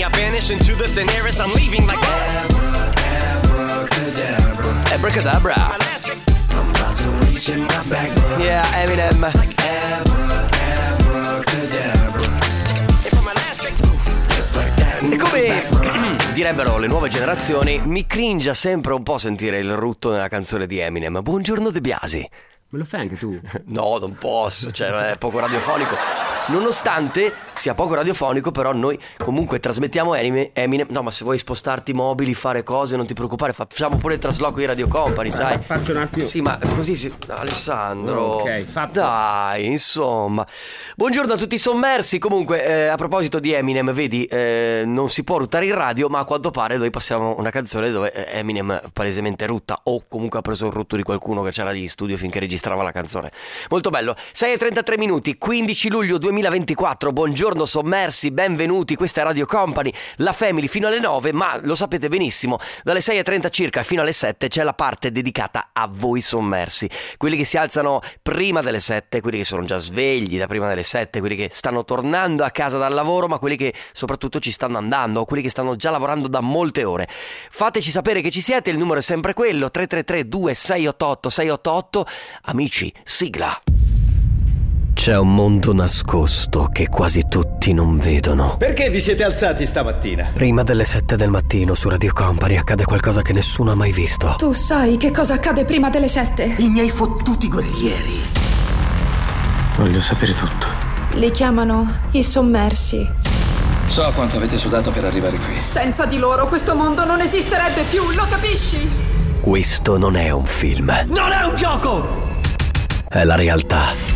I vanish into the thin air as I'm leaving like Abracadabra. I'm about to reach in my back. Yeah, Eminem. E come direbbero le nuove generazioni, mi cringia sempre un po' sentire il rutto nella canzone di Eminem. Buongiorno De Biasi. Me lo fai anche tu? No, non posso, cioè è poco radiofonico. Nonostante sia poco radiofonico, però noi comunque trasmettiamo Eminem. No, ma se vuoi spostarti mobili, fare cose, non ti preoccupare, facciamo pure il trasloco di Radio Company, sai? Faccio un attimo. Sì, ma così si... Alessandro, ok, fatto. Dai, insomma. Buongiorno a tutti i sommersi. Comunque, a proposito di Eminem, vedi, non si può ruttare in radio, ma a quanto pare noi passiamo una canzone dove Eminem palesemente rutta, o comunque ha preso il rutto di qualcuno che c'era lì in studio finché registrava la canzone. Molto bello. 6:33 minuti, 15 luglio 2024. Buongiorno sommersi, benvenuti. Questa è Radio Company, la Family fino alle 9, ma lo sapete benissimo, dalle 6:30 circa fino alle 7 c'è la parte dedicata a voi sommersi, quelli che si alzano prima delle 7, quelli che sono già svegli da prima delle 7, quelli che stanno tornando a casa dal lavoro, ma quelli che soprattutto ci stanno andando, quelli che stanno già lavorando da molte ore. Fateci sapere che ci siete, il numero è sempre quello, 333 2688 688. Amici, sigla. C'è un mondo nascosto che quasi tutti non vedono. Perché vi siete alzati stamattina? Prima delle 7 del mattino su Radio Company accade qualcosa che nessuno ha mai visto. Tu sai che cosa accade prima delle 7? I miei fottuti guerrieri. Voglio sapere tutto. Li chiamano i sommersi. So quanto avete sudato per arrivare qui. Senza di loro questo mondo non esisterebbe più, lo capisci? Questo non è un film. non è un gioco! È la realtà.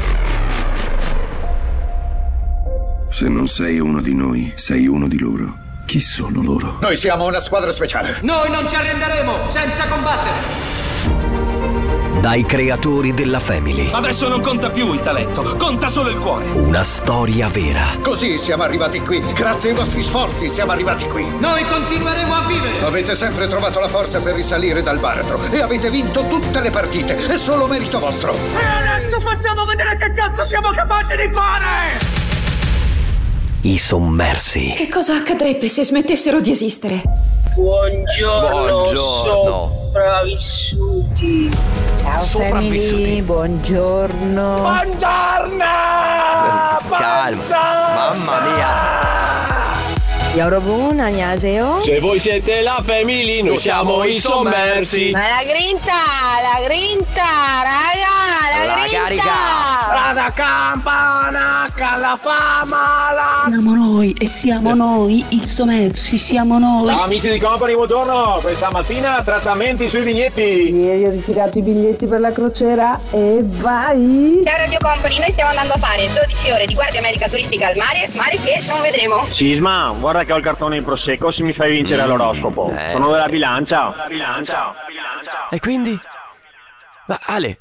Se non sei uno di noi, sei uno di loro. Chi sono loro? Noi siamo una squadra speciale. Noi non ci arrenderemo senza combattere! Dai creatori della Family. Adesso non conta più il talento, conta solo il cuore. Una storia vera. Così siamo arrivati qui. Grazie ai vostri sforzi siamo arrivati qui. Noi continueremo a vivere! Avete sempre trovato la forza per risalire dal baratro e avete vinto tutte le partite. È solo merito vostro. E adesso facciamo vedere che cazzo siamo capaci di fare! I sommersi. Che cosa accadrebbe se smettessero di esistere? Buongiorno. Sopravvissuti. Ciao Sopravvissuti. family, buongiorno. Buongiorno! Calma. Mamma mia. 여러분 안녕하세요. Se voi siete la Family, noi siamo i sommersi. Ma la grinta, raga, la grinta. Carica. Strada campana, la fama, Siamo noi e siamo noi i sommersi, siamo noi. Ciao amici di Company, buongiorno. Questa mattina trattamenti sui biglietti. Ieri ho ritirato i biglietti per la crociera e vai. Ciao Radio Company, noi stiamo andando a fare 12 ore di guardia medica turistica al mare che non vedremo. Sisma, guarda che ho il cartone in prosecco se mi fai vincere l'oroscopo. Sono della bilancia. E quindi? Ma Ale,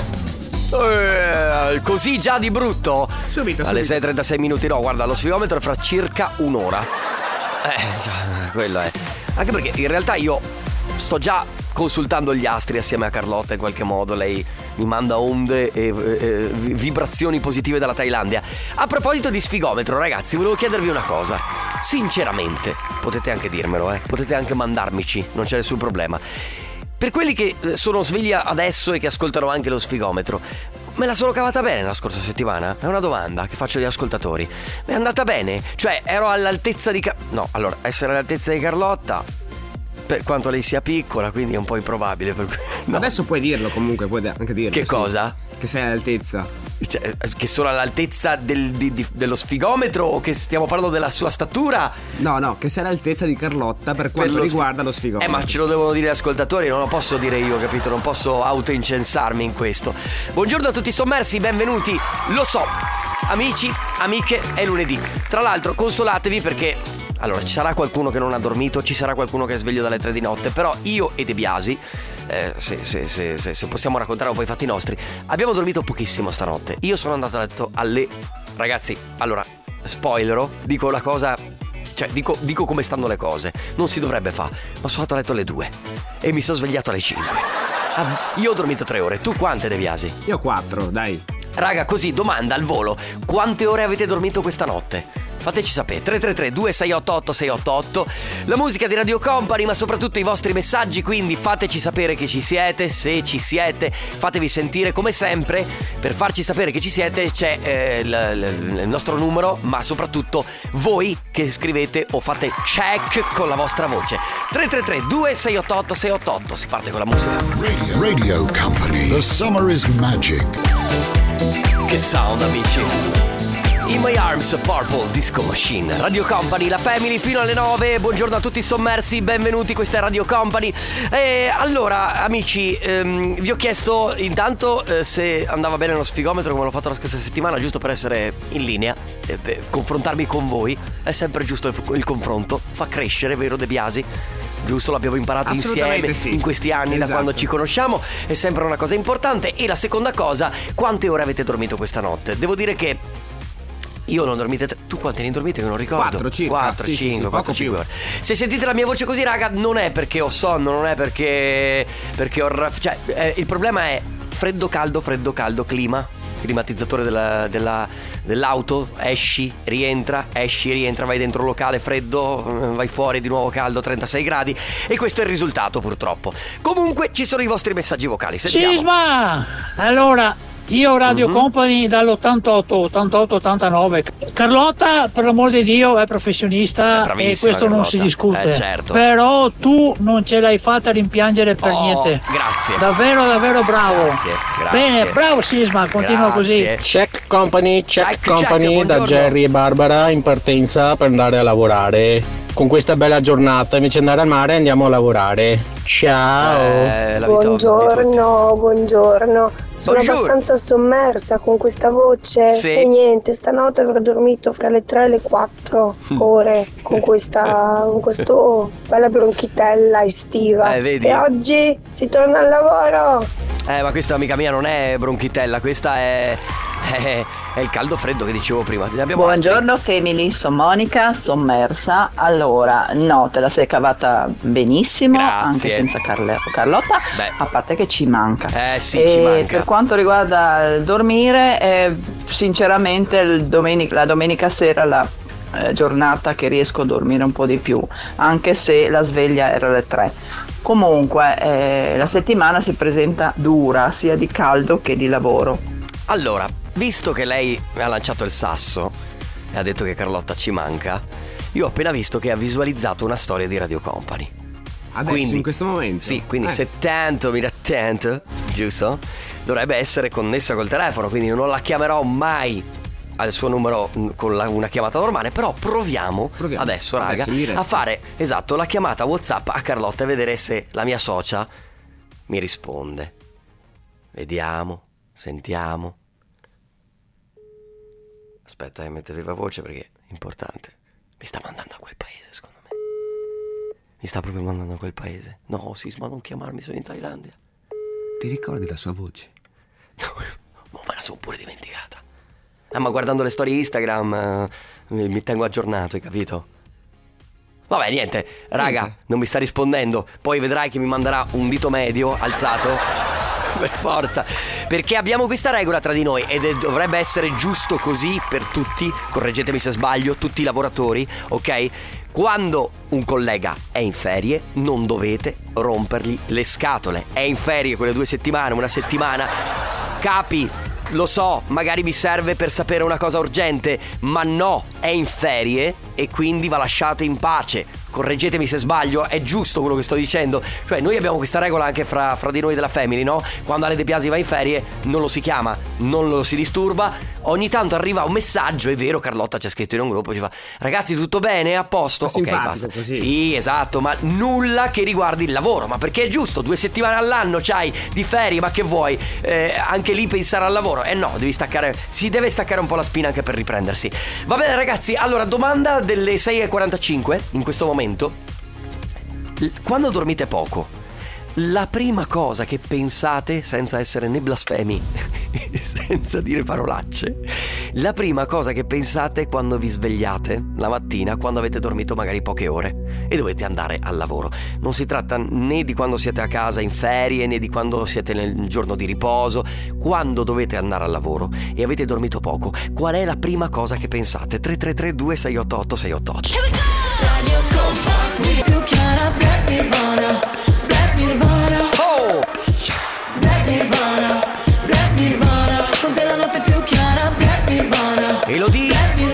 così già di brutto? Subito. Alle 6:36 minuti, no, guarda, lo sfigometro è fra circa un'ora. Quello è. Anche perché in realtà io sto già consultando gli astri assieme a Carlotta in qualche modo. Lei mi manda onde e vibrazioni positive dalla Thailandia. A proposito di sfigometro, ragazzi, volevo chiedervi una cosa. Sinceramente, potete anche dirmelo, potete anche mandarmici, non c'è nessun problema. Per quelli che sono svegli adesso e che ascoltano anche lo sfigometro, me la sono cavata bene la scorsa settimana? È una domanda che faccio agli ascoltatori. È andata bene? Cioè, ero all'altezza di no, allora, essere all'altezza di Carlotta, per quanto lei sia piccola, quindi è un po' improbabile. No. Adesso puoi dirlo comunque, puoi anche dirlo. Che sì. cosa? Che sei all'altezza. Cioè, che sono all'altezza dello sfigometro o che stiamo parlando della sua statura? No, che sei all'altezza di Carlotta per quanto riguarda lo sfigometro. Ma ce lo devono dire gli ascoltatori, non lo posso dire io, capito? Non posso autoincensarmi in questo. Buongiorno a tutti i sommersi, benvenuti. Lo so, amici, amiche, è lunedì. Tra l'altro, consolatevi perché allora ci sarà qualcuno che non ha dormito, ci sarà qualcuno che è sveglio dalle 3 di notte, però io e De Biasi, se possiamo raccontare un po' i fatti nostri, abbiamo dormito pochissimo stanotte. Io sono andato a letto alle... Ragazzi, allora, spoilero, dico la cosa... Cioè, dico come stanno le cose. Non si dovrebbe fare, ma sono andato a letto alle 2 e mi sono svegliato alle 5. Io ho dormito 3 ore, tu quante, De Biasi? Io 4, dai. Raga, così, domanda al volo: quante ore avete dormito questa notte? Fateci sapere. 333-2688-688. La musica di Radio Company, ma soprattutto i vostri messaggi. Quindi fateci sapere che ci siete. Se ci siete, fatevi sentire. Come sempre, per farci sapere che ci siete c'è il nostro numero, ma soprattutto voi che scrivete o fate check con la vostra voce. 333-2688-688. Si parte con la musica. Radio Company. The summer is magic. Che sound, amici. In My Arms, Purple Disco Machine. Radio Company, la Family fino alle 9. Buongiorno a tutti i sommersi, benvenuti, questa è Radio Company. Allora, amici, vi ho chiesto intanto se andava bene lo sfigometro, come l'ho fatto la scorsa settimana, giusto per essere in linea, confrontarmi con voi. È sempre giusto il confronto, fa crescere, vero De Biasi? Giusto, l'abbiamo imparato insieme in questi anni, da quando ci conosciamo, è sempre una cosa importante. E la seconda cosa, quante ore avete dormito questa notte? Devo dire che io non dormite. Tu quante ne hai dormite? Che non ricordo. 4 circa. 4, 5, 4, 5 ore. Se sentite la mia voce così, raga, non è perché ho sonno, non è perché ho cioè, il problema è freddo caldo, clima, climatizzatore dell'auto, esci, rientra, vai dentro un locale freddo, vai fuori di nuovo caldo, 36 gradi, e questo è il risultato, purtroppo. Comunque ci sono i vostri messaggi vocali, sentiamo. Sisma! Allora, io Radio Company dall'88-89. Carlotta, per l'amor di Dio, è professionista e questo non si discute. Certo. Però tu non ce l'hai fatta rimpiangere per niente. Grazie. Davvero, davvero bravo. Grazie. Bene, bravo Sisma, continua così. Check Company, buongiorno. da Jerry e Barbara in partenza per andare a lavorare. Con questa bella giornata, invece di andare al mare, andiamo a lavorare. Ciao. Buongiorno. Sono abbastanza sommersa con questa voce. Sì. E niente, stanotte avrò dormito fra le 3 e le 4 ore con questa bella bronchitella estiva. Vedi? E oggi si torna al lavoro. Ma questa, amica mia, non è bronchitella, questa è il caldo freddo che dicevo prima. Buongiorno Family, sono Monica, sommersa. Allora, no, te la sei cavata benissimo. Grazie. Anche senza Carlotta. A parte che ci manca. Sì, ci manca. Per quanto riguarda il dormire, sinceramente la domenica sera la giornata che riesco a dormire un po' di più, anche se la sveglia era alle 3. Comunque la settimana si presenta dura, sia di caldo che di lavoro. Allora, visto che lei mi ha lanciato il sasso e ha detto che Carlotta ci manca, io ho appena visto che ha visualizzato una storia di Radio Company. Adesso, quindi, in questo momento? Sì, quindi se tanto mi attento, giusto? Dovrebbe essere connessa col telefono, quindi non la chiamerò mai al suo numero con una chiamata normale. Però proviamo adesso, raga, a fare la chiamata WhatsApp a Carlotta e vedere se la mia socia mi risponde. Vediamo, sentiamo. Aspetta, metto viva voce perché è importante. Mi sta mandando a quel paese, secondo me. Mi sta proprio mandando a quel paese. No, Sisma, non chiamarmi, sono in Thailandia. Ti ricordi la sua voce? No, me la sono pure dimenticata. Ma guardando le storie Instagram mi tengo aggiornato, hai capito? Vabbè, niente, raga, non mi sta rispondendo. Poi vedrai che mi manderà un dito medio alzato per forza, perché abbiamo questa regola tra di noi ed dovrebbe essere giusto così per tutti. Correggetemi se sbaglio, tutti i lavoratori, ok? Quando un collega è in ferie non dovete rompergli le scatole. È in ferie quelle 2 settimane, una settimana, capi? Lo so, magari mi serve per sapere una cosa urgente, ma no, è in ferie e quindi va lasciato in pace. Correggetemi se sbaglio, è giusto quello che sto dicendo. Cioè, noi abbiamo questa regola anche fra di noi della Family, no? Quando Ale De Biasi va in ferie non lo si chiama, non lo si disturba. Ogni tanto arriva un messaggio, è vero, Carlotta c'è scritto in un gruppo, ci fa: ragazzi, tutto bene? A posto? Ok, basta. Così. Sì, esatto, ma nulla che riguardi il lavoro. Ma perché è giusto, 2 settimane all'anno c'hai di ferie, ma che vuoi? Anche lì pensare al lavoro? No, devi staccare, si deve staccare un po' la spina anche per riprendersi. Va bene, ragazzi, allora, domanda delle 6:45 in questo momento. Quando dormite poco, la prima cosa che pensate, senza essere né blasfemi senza dire parolacce, la prima cosa che pensate quando vi svegliate la mattina, quando avete dormito magari poche ore e dovete andare al lavoro. Non si tratta né di quando siete a casa in ferie, né di quando siete nel giorno di riposo. Quando dovete andare al lavoro e avete dormito poco, qual è la prima cosa che pensate? 333 2688 688. Radio Company, più chiara, Black Nirvana, Black Nirvana. Oh! Black Nirvana, Black Nirvana, con te la notte più chiara, Black Nirvana. Elodie,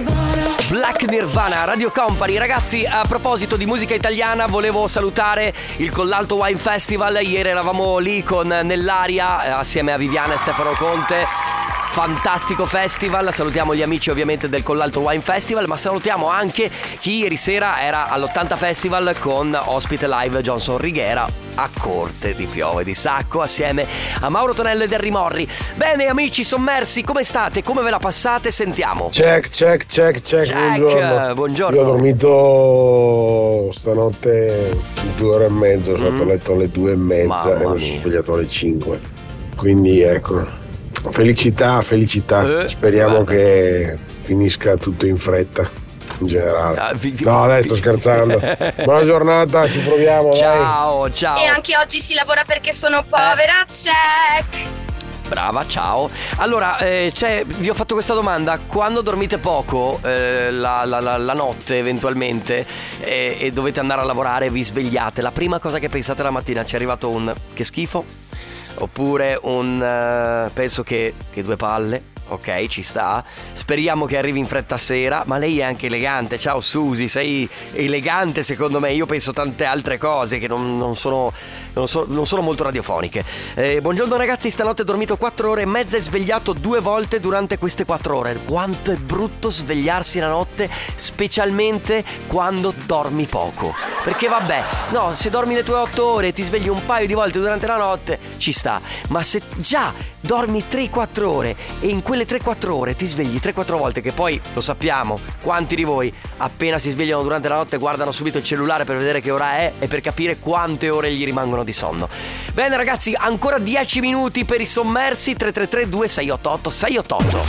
Black Nirvana, Radio Company. Ragazzi, a proposito di musica italiana, volevo salutare il Collalto Wine Festival. Ieri eravamo lì con Nell'aria assieme a Viviana e Stefano Conte. Fantastico festival, salutiamo gli amici ovviamente del Collalto Wine Festival, ma salutiamo anche chi ieri sera era all'80 Festival con ospite live Johnson Righiera a corte di piove di sacco assieme a Mauro Tonello ed Henry Morri. Bene amici sommersi, come state? Come ve la passate? Sentiamo. Check. Buongiorno. Io ho dormito stanotte 2 ore e mezza, sono andato a letto alle 2:30 e mi sono svegliato alle 5. Quindi ecco, felicità. Speriamo che finisca tutto in fretta in generale. No, dai, sto scherzando. Buona giornata, ci proviamo. Ciao. E anche oggi si lavora perché sono povera. Check. Brava, ciao. Allora, vi ho fatto questa domanda. Quando dormite poco la notte eventualmente e dovete andare a lavorare, vi svegliate, la prima cosa che pensate la mattina, ci è arrivato un che schifo? Oppure un penso che 2 palle. Ok, ci sta. Speriamo che arrivi in fretta sera. Ma lei è anche elegante. Ciao Susi, sei elegante secondo me. Io penso tante altre cose che non sono molto radiofoniche. Buongiorno ragazzi, stanotte ho dormito 4 ore e mezza e svegliato 2 volte durante queste 4 ore. Quanto è brutto svegliarsi la notte, specialmente quando dormi poco. Perché vabbè, no, se dormi le tue 8 ore e ti svegli un paio di volte durante la notte, ci sta. Ma se già dormi 3-4 ore e in quelle 3-4 ore ti svegli 3-4 volte, che poi lo sappiamo, quanti di voi appena si svegliano durante la notte guardano subito il cellulare per vedere che ora è e per capire quante ore gli rimangono di sonno. Bene ragazzi, ancora 10 minuti per i sommersi. 333 2688 688.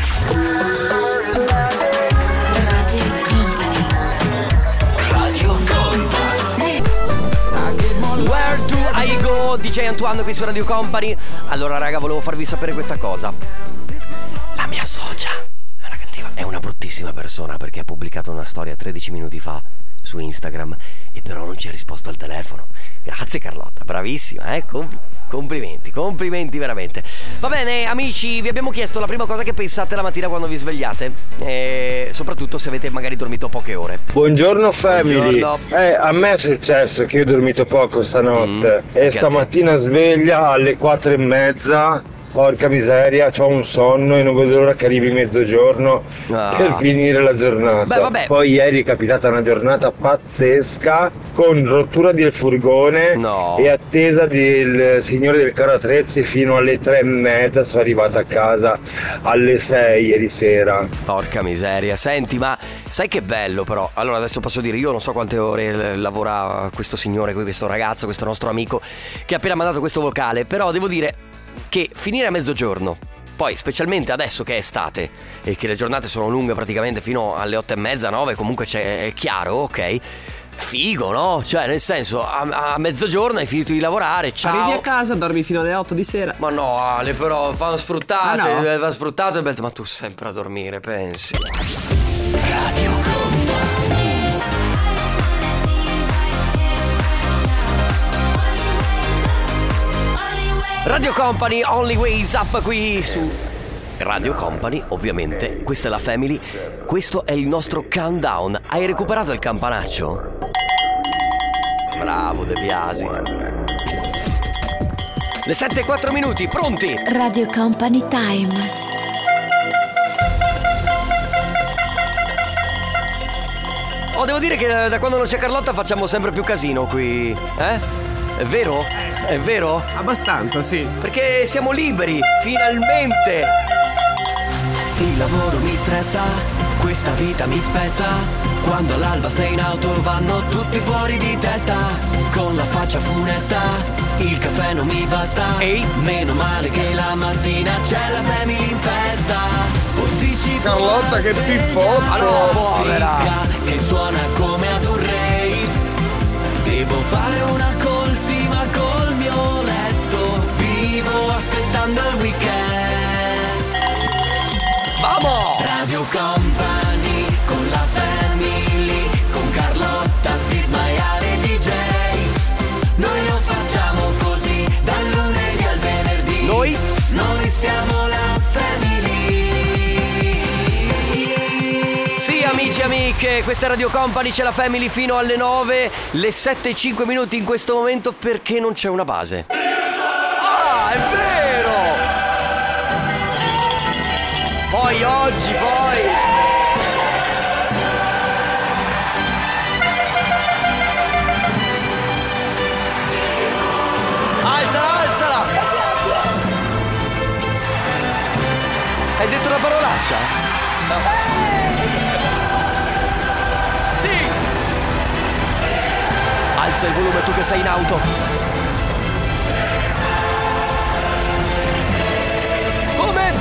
Radio Company. Where do I go? DJ Antoine qui su Radio Company. Allora raga, volevo farvi sapere questa cosa. La mia socia è una bruttissima persona perché ha pubblicato una storia 13 minuti fa su Instagram e però non ci ha risposto al telefono. Grazie Carlotta, bravissima, complimenti veramente. Va bene amici, vi abbiamo chiesto la prima cosa che pensate la mattina quando vi svegliate e soprattutto se avete magari dormito poche ore. Buongiorno family. Buongiorno. A me è successo che io ho dormito poco stanotte e stamattina sveglia alle 4:30. Porca miseria, c'ho un sonno e non vedo l'ora che arrivi mezzogiorno per finire la giornata. Beh, vabbè. Poi ieri è capitata una giornata pazzesca con rottura del furgone e attesa del signore del carro attrezzi fino alle 3:30. Sono arrivata a casa alle 6 ieri sera. Porca miseria, senti, ma sai che bello però. Allora adesso posso dire, io non so quante ore lavora questo signore, questo ragazzo, questo nostro amico che ha appena mandato questo vocale, però devo dire che finire a mezzogiorno, poi specialmente adesso che è estate e che le giornate sono lunghe praticamente fino alle 8:30, 9, comunque è chiaro, ok? Figo, no? Cioè nel senso a mezzogiorno hai finito di lavorare, ciao. Arrivi a casa, dormi fino alle 8 di sera. Ma no Ale, però vanno sfruttate, va sfruttato e bello. Ma tu sempre a dormire, pensi? Radio Radio Company, Only Ways Up qui su Radio Company, ovviamente. Questa è la Family, questo è il nostro countdown. Hai recuperato il campanaccio? Bravo De Biasi. Le 7:04 minuti, pronti? Radio Company Time. Devo dire che da quando non c'è Carlotta facciamo sempre più casino qui, eh? È vero? È vero? Abbastanza, sì. Perché siamo liberi, finalmente. Il lavoro mi stressa, questa vita mi spezza. Quando all'alba sei in auto vanno tutti fuori di testa. Con la faccia funesta, il caffè non mi basta. Meno male che la mattina c'è la Family in festa. Posticipare Carlotta, che piffotto! Ma no, povera! Che suona come ad un rave. Devo fare una colsima col mio letto. Vivo aspettando il weekend. Vamos! Radio Company con la family, con Carlotta, Sisma e Ale DJ. Noi lo facciamo così, dal lunedì al venerdì. Noi siamo la family. Sì, amici e amiche, questa è Radio Company, c'è la family fino alle 9, le 7:05 in questo momento perché non c'è una base. Ah, è vero! Poi oggi, Alzala! Hai detto una parolaccia? Sì! Alza il volume tu che sei in auto. Come?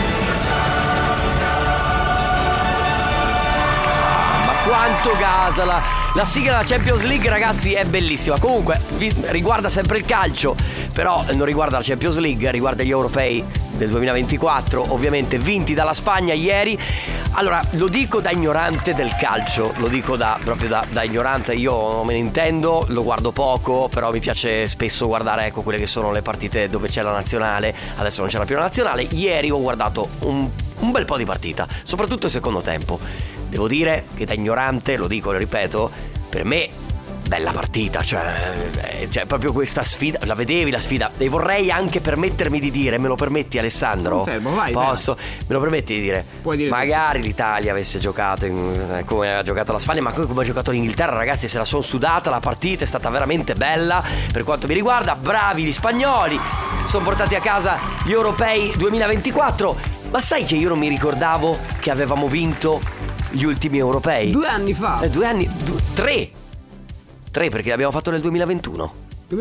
Ma quanto gasala! La sigla della Champions League, ragazzi, è bellissima. Comunque, riguarda sempre il calcio, però non riguarda la Champions League, riguarda gli europei del 2024, ovviamente vinti dalla Spagna ieri. Allora, lo dico da ignorante del calcio, lo dico proprio da ignorante. Io non me ne intendo, lo guardo poco, però mi piace spesso guardare, ecco, quelle che sono le partite dove c'è la nazionale. Adesso non c'è più la nazionale. Ieri ho guardato un bel po' di partita, soprattutto il secondo tempo. Devo dire che da ignorante, lo dico, lo ripeto, per me bella partita, cioè proprio questa sfida, la vedevi la sfida, e vorrei anche permettermi di dire, me lo permetti Alessandro? Confermo, vai. Posso? Me lo permetti di dire? Puoi dire magari l'Italia avesse giocato come ha giocato la Spagna, ma come ha giocato l'Inghilterra, ragazzi, se la son sudata, la partita è stata veramente bella per quanto mi riguarda, bravi gli spagnoli, sono portati a casa gli europei 2024, ma sai che io non mi ricordavo che avevamo vinto gli ultimi europei? 2 anni fa. 2 anni, 3 perché l'abbiamo fatto nel 2021.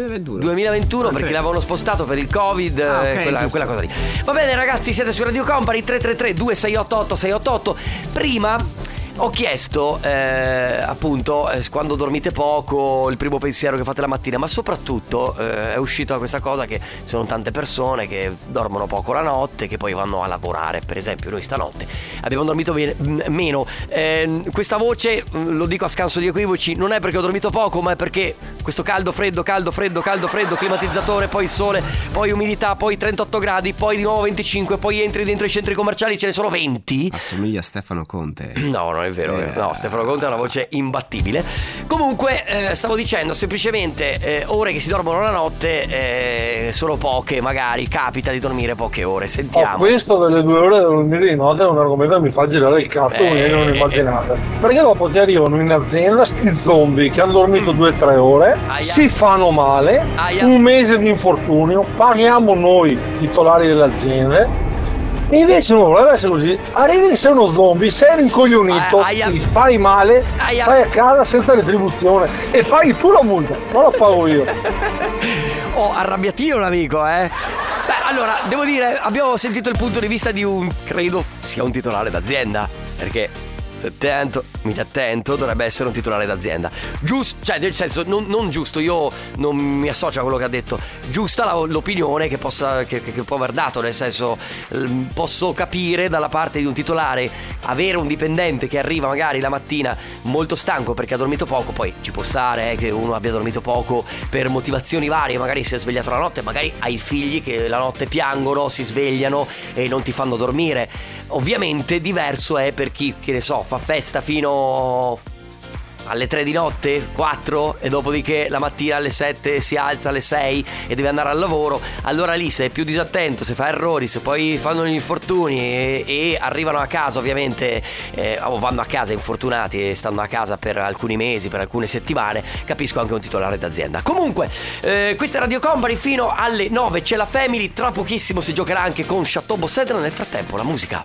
2021 perché l'avevano spostato per il Covid, quella cosa lì. Va bene ragazzi, siete su Radio Company, 333 2688 688. Prima ho chiesto appunto quando dormite poco, il primo pensiero che fate la mattina, ma soprattutto è uscita questa cosa che ci sono tante persone che dormono poco la notte, che poi vanno a lavorare. Per esempio noi stanotte abbiamo dormito meno. Questa voce, lo dico a scanso di equivoci, non è perché ho dormito poco, ma è perché questo caldo freddo, climatizzatore, poi il sole, poi umidità, poi 38 gradi, poi di nuovo 25, poi entri dentro i centri commerciali, ce ne sono 20. Assomiglia a Stefano Conte. No, non è vero, no, Stefano Conte ha una voce imbattibile. Comunque stavo dicendo semplicemente ore che si dormono la notte sono poche, magari capita di dormire poche ore. Sentiamo. Questo delle 2 ore da dormire di notte è un argomento che mi fa girare il cazzo, come non immaginate. Perché dopo ti arrivano in azienda sti zombie che hanno dormito 2-3 ore, si fanno male, un mese di infortunio, paghiamo noi titolari delle aziende. E invece non voleva essere così. Arrivi, sei uno zombie, sei rincoglionito, ti fai male, stai a casa senza retribuzione e paghi tu la multa, non la pago io. Oh, arrabbiatino l'amico, Beh, allora, devo dire, abbiamo sentito il punto di vista di credo sia un titolare d'azienda, perché attento, dovrebbe essere un titolare d'azienda. Giusto, cioè nel senso non giusto, io non mi associo a quello che ha detto. Giusta l'opinione che può aver dato, nel senso posso capire dalla parte di un titolare avere un dipendente che arriva magari la mattina molto stanco perché ha dormito poco, poi ci può stare che uno abbia dormito poco per motivazioni varie, magari si è svegliato la notte, magari hai figli che la notte piangono, si svegliano e non ti fanno dormire. Ovviamente diverso è per chi, che ne so, fa festa fino alle 3 di notte, 4, e dopodiché la mattina alle 7 si alza alle 6 e deve andare al lavoro. Allora lì se è più disattento, se fa errori, se poi fanno gli infortuni e arrivano a casa ovviamente o vanno a casa infortunati e stanno a casa per alcuni mesi, per alcune settimane, capisco anche un titolare d'azienda. Comunque questa è Radio Company fino alle 9, c'è la Family, tra pochissimo si giocherà anche con Chateau Bossèdre. Nel frattempo la musica.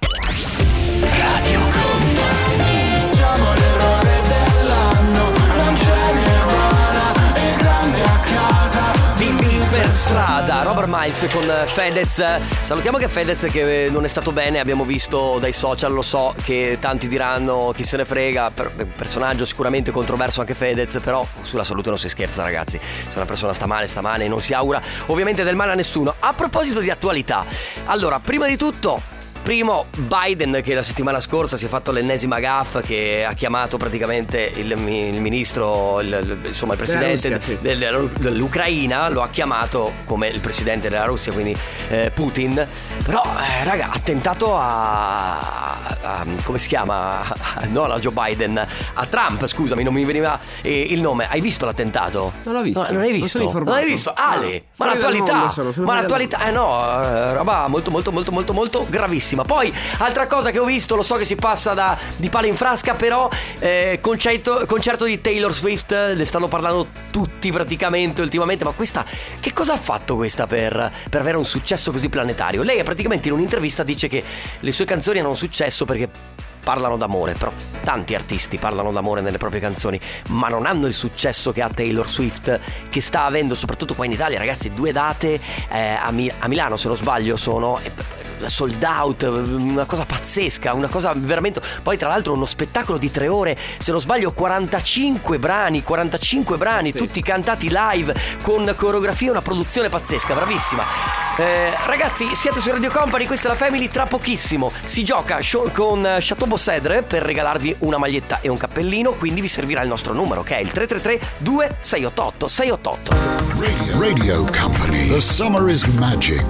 Radio Company, facciamo l'errore dell'anno, non c'è Nirvana, è grande a casa, bimbi per strada, Robert Miles con Fedez. Salutiamo che Fedez che non è stato bene, abbiamo visto dai social, lo so che tanti diranno chi se ne frega, personaggio sicuramente controverso anche Fedez, però sulla salute non si scherza, ragazzi. Se una persona sta male, non si augura ovviamente del male a nessuno. A proposito di attualità, allora, prima di tutto, Biden che la settimana scorsa si è fatto l'ennesima gaffe, che ha chiamato praticamente il ministro, insomma il presidente Russia, sì, dell'Ucraina, lo ha chiamato come il presidente della Russia, quindi Putin. Però raga, ha tentato a come si chiama? Non a Joe Biden, a Trump, scusami, non mi veniva il nome. Hai visto l'attentato? Non l'ho visto. No, non hai visto? Non hai visto? Ale, ma l'attualità roba molto gravissima. Poi altra cosa che ho visto, lo so che si passa di palo in frasca, però concerto di Taylor Swift, ne stanno parlando tutti praticamente ultimamente. Ma questa, che cosa ha fatto questa per avere un successo così planetario? Lei praticamente in un'intervista dice che le sue canzoni hanno successo perché parlano d'amore, però tanti artisti parlano d'amore nelle proprie canzoni, ma non hanno il successo che ha Taylor Swift, che sta avendo soprattutto qua in Italia, ragazzi. 2 date a Milano, se non sbaglio, sono sold out, una cosa pazzesca, una cosa veramente. Poi tra l'altro uno spettacolo di 3 ore, se non sbaglio 45 brani, tutti cantati live con coreografia, una produzione pazzesca, bravissima. Ragazzi, siete su Radio Company, questa è la Family. Tra pochissimo si gioca con Chateau Bossèdre per regalarvi una maglietta e un cappellino, quindi vi servirà il nostro numero, che è il 333-2688-688. Radio Company. The summer is magic.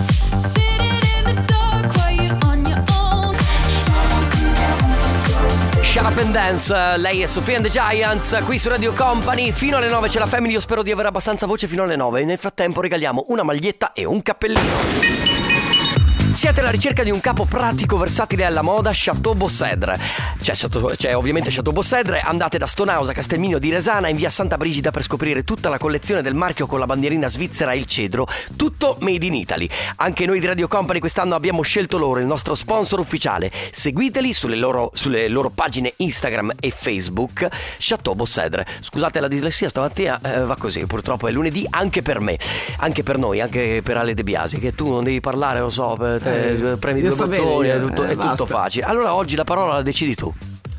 Shut Up and Dance, lei è Sofia and the Giants, qui su Radio Company. Fino alle 9 c'è la Family, io spero di avere abbastanza voce fino alle 9. Nel frattempo regaliamo una maglietta e un cappellino. Siete alla ricerca di un capo pratico, versatile alla moda? Chateau Bossèdre. C'è ovviamente Chateau Bossèdre. Andate da Stonaus a Castelmino di Resana in via Santa Brigida per scoprire tutta la collezione del marchio con la bandierina svizzera e il cedro, tutto made in Italy. Anche noi di Radio Company quest'anno abbiamo scelto loro, il nostro sponsor ufficiale. Seguiteli sulle loro pagine Instagram e Facebook. Chateau Bossèdre. Scusate la dislessia stamattina, va così, purtroppo è lunedì anche per me, anche per noi, anche per Ale De Biasi, che tu non devi parlare, lo so, premi 2 bottoni, è tutto facile. Allora oggi la parola la decidi tu.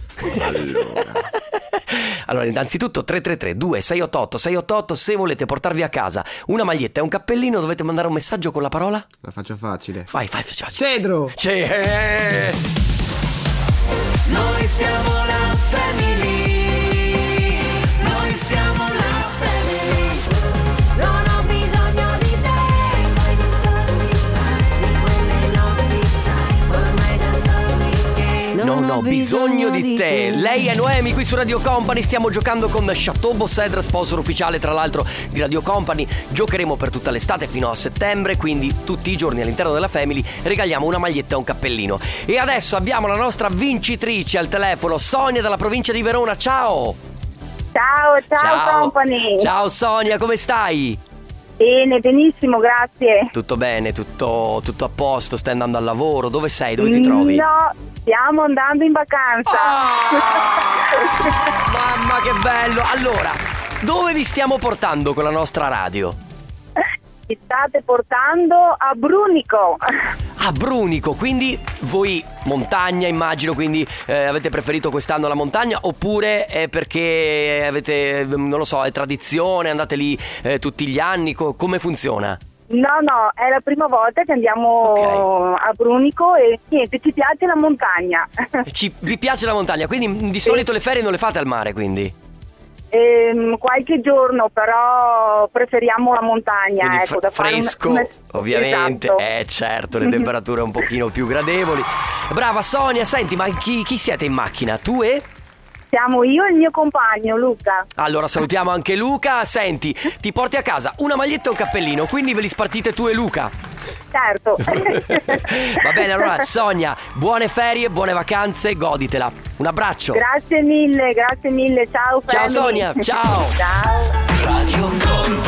Allora innanzitutto 333-2688-688. Se volete portarvi a casa una maglietta e un cappellino, dovete mandare un messaggio con la parola. La faccio facile. Vai facile. Cedro. Noi siamo la Family. Noi siamo la Family. Non ho bisogno di te. Non ho bisogno di te. Lei è Noemi qui su Radio Company. Stiamo giocando con Chateau Bossèdre, sponsor ufficiale tra l'altro di Radio Company. Giocheremo per tutta l'estate fino a settembre, quindi tutti i giorni all'interno della Family regaliamo una maglietta e un cappellino. E adesso abbiamo la nostra vincitrice al telefono, Sonia dalla provincia di Verona. Ciao. Ciao Company. Ciao Sonia, come stai? Bene, benissimo, grazie. Tutto bene, tutto a posto, stai andando al lavoro, dove sei, dove ti trovi? No, stiamo andando in vacanza. Mamma che bello. Allora, dove vi stiamo portando con la nostra radio? Ci state portando a Brunico. A Brunico, quindi voi montagna immagino, quindi avete preferito quest'anno la montagna, oppure è perché avete, non lo so, è tradizione, andate lì tutti gli anni, come funziona? No, è la prima volta che andiamo a Brunico e niente, ci piace la montagna. Vi piace la montagna, quindi di solito le ferie non le fate al mare, quindi? Qualche giorno, però preferiamo la montagna. Quindi ecco, da fresco, fare ovviamente. Esatto. Certo, le temperature un pochino più gradevoli. Brava Sonia, senti, ma chi siete in macchina? Tu e? Siamo io e il mio compagno Luca. Allora salutiamo anche Luca. Senti, ti porti a casa una maglietta e un cappellino, quindi ve li spartite tu e Luca. Certo. Va bene, allora Sonia, buone ferie, buone vacanze, goditela. Un abbraccio. Grazie mille, ciao family. Ciao Sonia, ciao. Ciao. Radio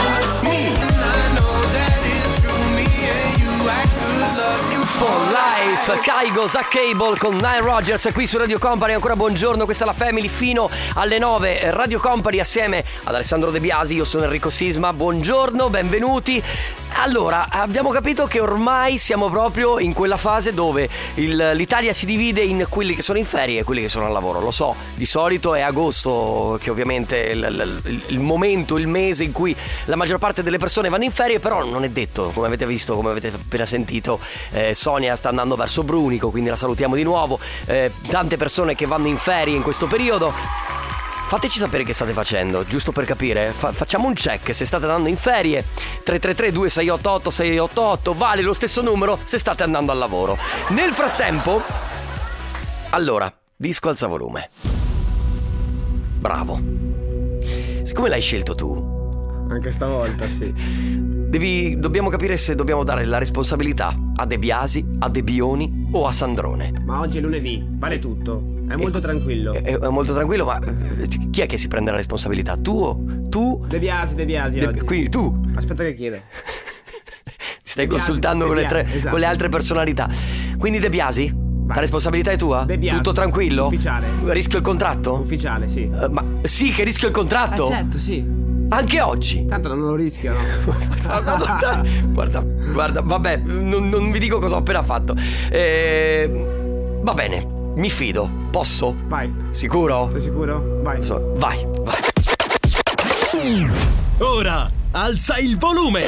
Company. For life. Life, Kygo, Zach Cable con Nile Rodgers qui su Radio Company. Ancora buongiorno, questa è la Family fino alle 9. Radio Company assieme ad Alessandro De Biasi, io sono Enrico Sisma. Buongiorno, benvenuti. Allora, abbiamo capito che ormai siamo proprio in quella fase dove l'Italia si divide in quelli che sono in ferie e quelli che sono al lavoro. Lo so, di solito è agosto che ovviamente è il momento, il mese in cui la maggior parte delle persone vanno in ferie, però non è detto, come avete visto, come avete appena sentito, Sonia sta andando verso Brunico, quindi la salutiamo di nuovo. Tante persone che vanno in ferie in questo periodo. Fateci sapere che state facendo, giusto per capire. Facciamo un check se state andando in ferie. 333-2688-688. Vale lo stesso numero se state andando al lavoro. Nel frattempo, allora, disco alza volume. Bravo. Siccome l'hai scelto tu, anche stavolta sì, dobbiamo capire se dobbiamo dare la responsabilità a De Biasi, a De Bioni o a Sandrone. Ma oggi è lunedì, vale tutto. È molto tranquillo. È molto tranquillo, ma chi è che si prende la responsabilità? Tu? De Biasi oggi. Quindi tu. Aspetta che chiede. Ti stai consultando con le altre personalità. Quindi De Biasi? Vai. La responsabilità è tua? De Biasi. Tutto tranquillo? Ufficiale. Rischio il contratto? Ufficiale, sì. Ma sì che rischio il contratto? Certo, sì. Anche oggi? Tanto non lo rischiano. Guarda, vabbè, non vi dico cosa ho appena fatto. Va bene. Mi fido, posso? Vai. Sicuro? Sei sicuro? Vai. Vai. Ora, alza il volume.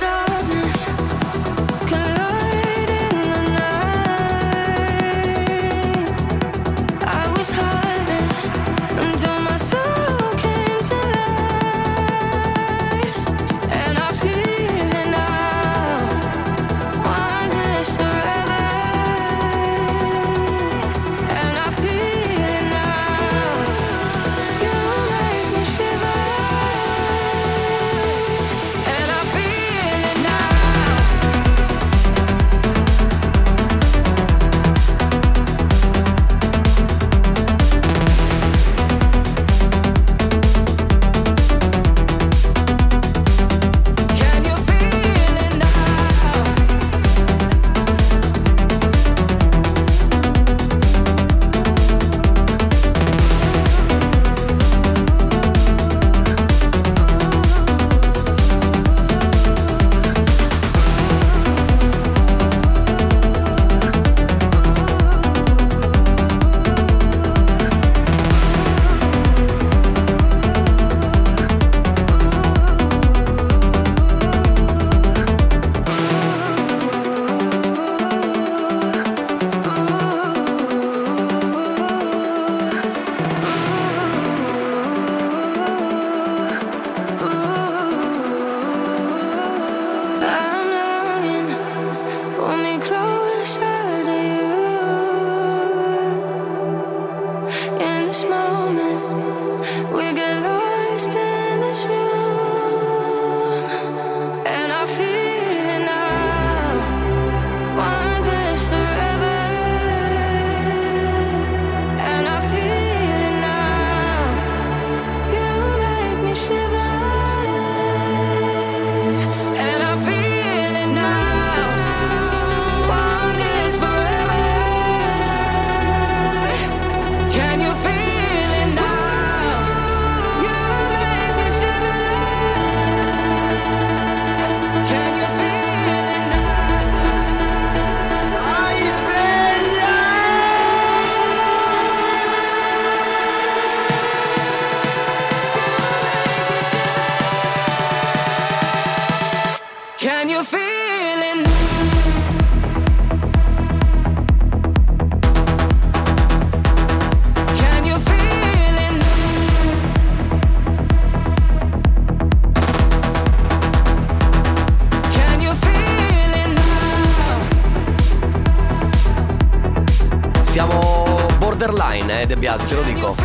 borderline, De Biasi, te lo dico.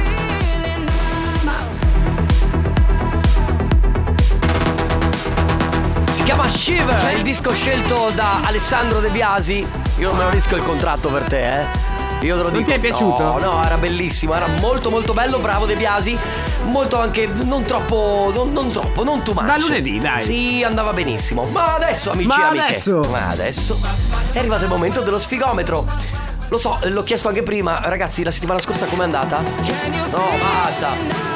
Si chiama Shiver, il disco scelto da Alessandro De Biasi. Io non me lo rischio il contratto per te, Io te lo dico. Non ti è piaciuto? No, era bellissimo, era molto molto bello, bravo De Biasi. molto anche non troppo, non too much. Da lunedì, dai. Sì, andava benissimo. Ma adesso, amici e amiche, ma adesso è arrivato il momento dello sfigometro. Lo so, l'ho chiesto anche prima. Ragazzi, la settimana scorsa com'è andata? No, basta.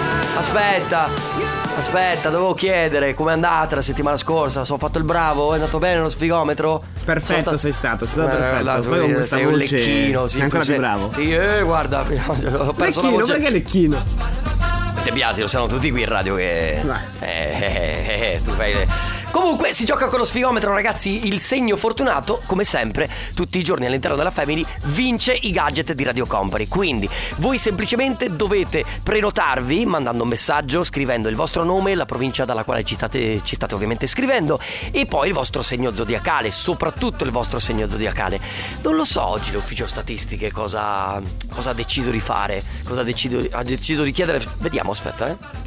Aspetta, dovevo chiedere com'è andata la settimana scorsa. Sono fatto il bravo? È andato bene lo sfigometro? Perfetto, sei stato perfetto. Poi con questa sei voce un lecchino, sei ancora più bravo. Sì, guarda, ho perso lecchino, la voce. perché lecchino? De Biasi, lo sanno tutti qui in radio che tu fai. Comunque si gioca con lo sfigometro, ragazzi. Il segno fortunato, come sempre, tutti i giorni all'interno della Family vince i gadget di Radio Company. Quindi voi semplicemente dovete prenotarvi mandando un messaggio, scrivendo il vostro nome, la provincia dalla quale ci state ovviamente scrivendo, e poi il vostro segno zodiacale, soprattutto il vostro segno zodiacale. Non lo so oggi l'ufficio statistiche cosa ha deciso di fare, ha deciso di chiedere. Vediamo, aspetta,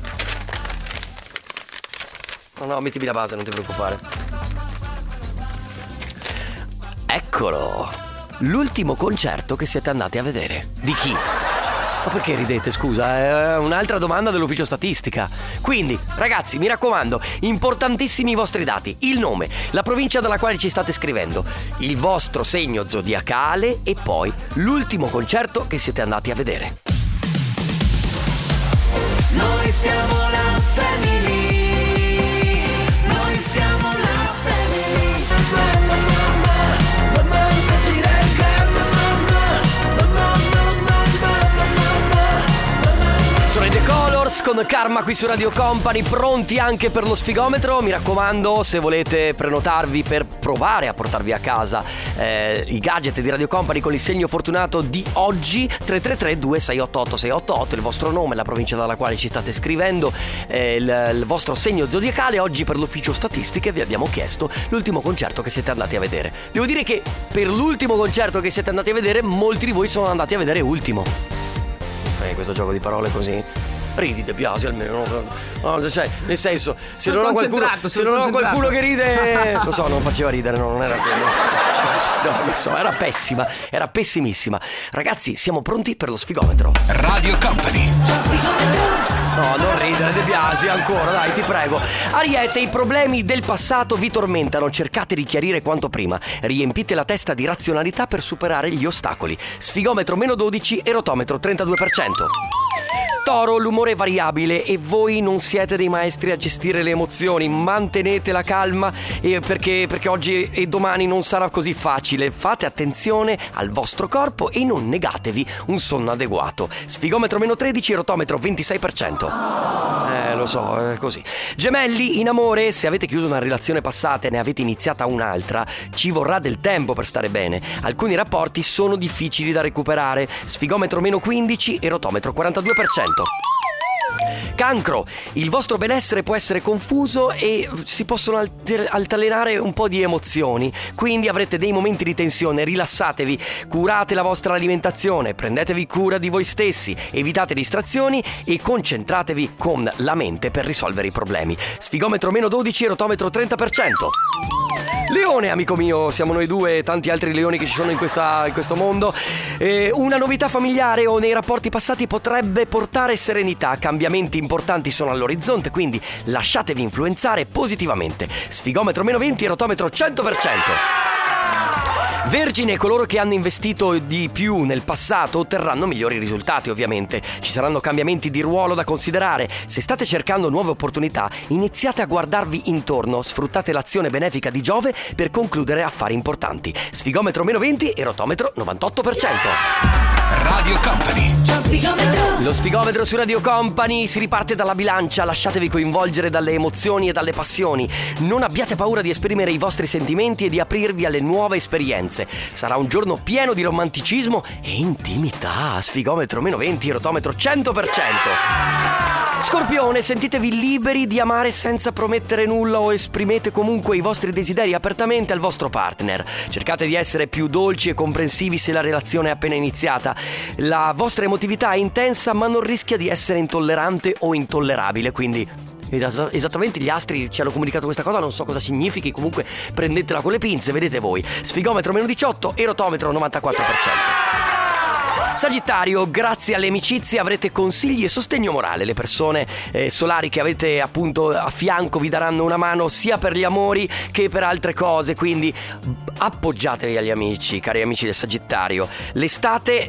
No, mettimi la base, non ti preoccupare. Eccolo, l'ultimo concerto che siete andati a vedere. Di chi? Ma perché ridete, scusa? È un'altra domanda dell'ufficio statistica. Quindi, ragazzi, mi raccomando, importantissimi i vostri dati. Il nome, la provincia dalla quale ci state scrivendo, il vostro segno zodiacale e poi l'ultimo concerto che siete andati a vedere. Noi siamo la Family. Siamo la Family. Mamma se ci regala, Sono i The Colors con Karma qui su Radio Company, pronti anche per lo sfigometro. Mi raccomando, se volete prenotarvi per provare a portarvi a casa i gadget di Radio Company con il segno fortunato di oggi, 333-2688-688, il vostro nome, la provincia dalla quale ci state scrivendo, il vostro segno zodiacale. Oggi per l'ufficio statistiche vi abbiamo chiesto l'ultimo concerto che siete andati a vedere. Devo dire che per l'ultimo concerto che siete andati a vedere, molti di voi sono andati a vedere Ultimo. Questo gioco di parole così. Ridi, De Biasi almeno. No, cioè, nel senso, se non ho qualcuno che ride. Lo so, non faceva ridere, no, non era quello. No, lo so, era pessima, era pessimissima. Ragazzi, siamo pronti per lo sfigometro. Radio Company. No, non ridere, De Biasi, ancora, dai, ti prego. Ariete, i problemi del passato vi tormentano. Cercate di chiarire quanto prima. Riempite la testa di razionalità per superare gli ostacoli. Sfigometro -12 e rotometro 32%. Toro, l'umore è variabile e voi non siete dei maestri a gestire le emozioni. Mantenete la calma perché oggi e domani non sarà così facile. Fate attenzione al vostro corpo e non negatevi un sonno adeguato. Sfigometro -13 e rotometro 26%. Lo so, è così. Gemelli, in amore, se avete chiuso una relazione passata e ne avete iniziata un'altra, ci vorrà del tempo per stare bene. Alcuni rapporti sono difficili da recuperare. Sfigometro -15 e rotometro 42%. Cancro, il vostro benessere può essere confuso e si possono altalenare un po' di emozioni, quindi avrete dei momenti di tensione. Rilassatevi, curate la vostra alimentazione, prendetevi cura di voi stessi, evitate distrazioni e concentratevi con la mente per risolvere i problemi. Sfigometro -12 e rotometro 30%. Leone, amico mio, siamo noi due e tanti altri leoni che ci sono in questo mondo. Una novità familiare o nei rapporti passati potrebbe portare serenità. Cambiamenti importanti sono all'orizzonte, quindi lasciatevi influenzare positivamente. Sfigometro -20 e rotometro 100%. Vergine, coloro che hanno investito di più nel passato otterranno migliori risultati, ovviamente. Ci saranno cambiamenti di ruolo da considerare. Se state cercando nuove opportunità, iniziate a guardarvi intorno. Sfruttate l'azione benefica di Giove per concludere affari importanti. Sfigometro -20 e rotometro 98%. Radio Company. Lo sfigometro su Radio Company. Si riparte dalla bilancia. Lasciatevi coinvolgere dalle emozioni e dalle passioni. Non abbiate paura di esprimere i vostri sentimenti e di aprirvi alle nuove esperienze. Sarà un giorno pieno di romanticismo e intimità. Sfigometro -20 e rotometro 100%. Scorpione, sentitevi liberi di amare senza promettere nulla o esprimete comunque i vostri desideri apertamente al vostro partner. Cercate di essere più dolci e comprensivi se la relazione è appena iniziata. La vostra emotività è intensa ma non rischia di essere intollerante o intollerabile, quindi esattamente gli astri ci hanno comunicato questa cosa, non so cosa significhi, comunque prendetela con le pinze, vedete voi. Sfigometro -18 e rotometro 94%. Sagittario, grazie alle amicizie avrete consigli e sostegno morale. Le persone solari che avete appunto a fianco vi daranno una mano sia per gli amori che per altre cose, quindi appoggiatevi agli amici, cari amici del Sagittario. L'estate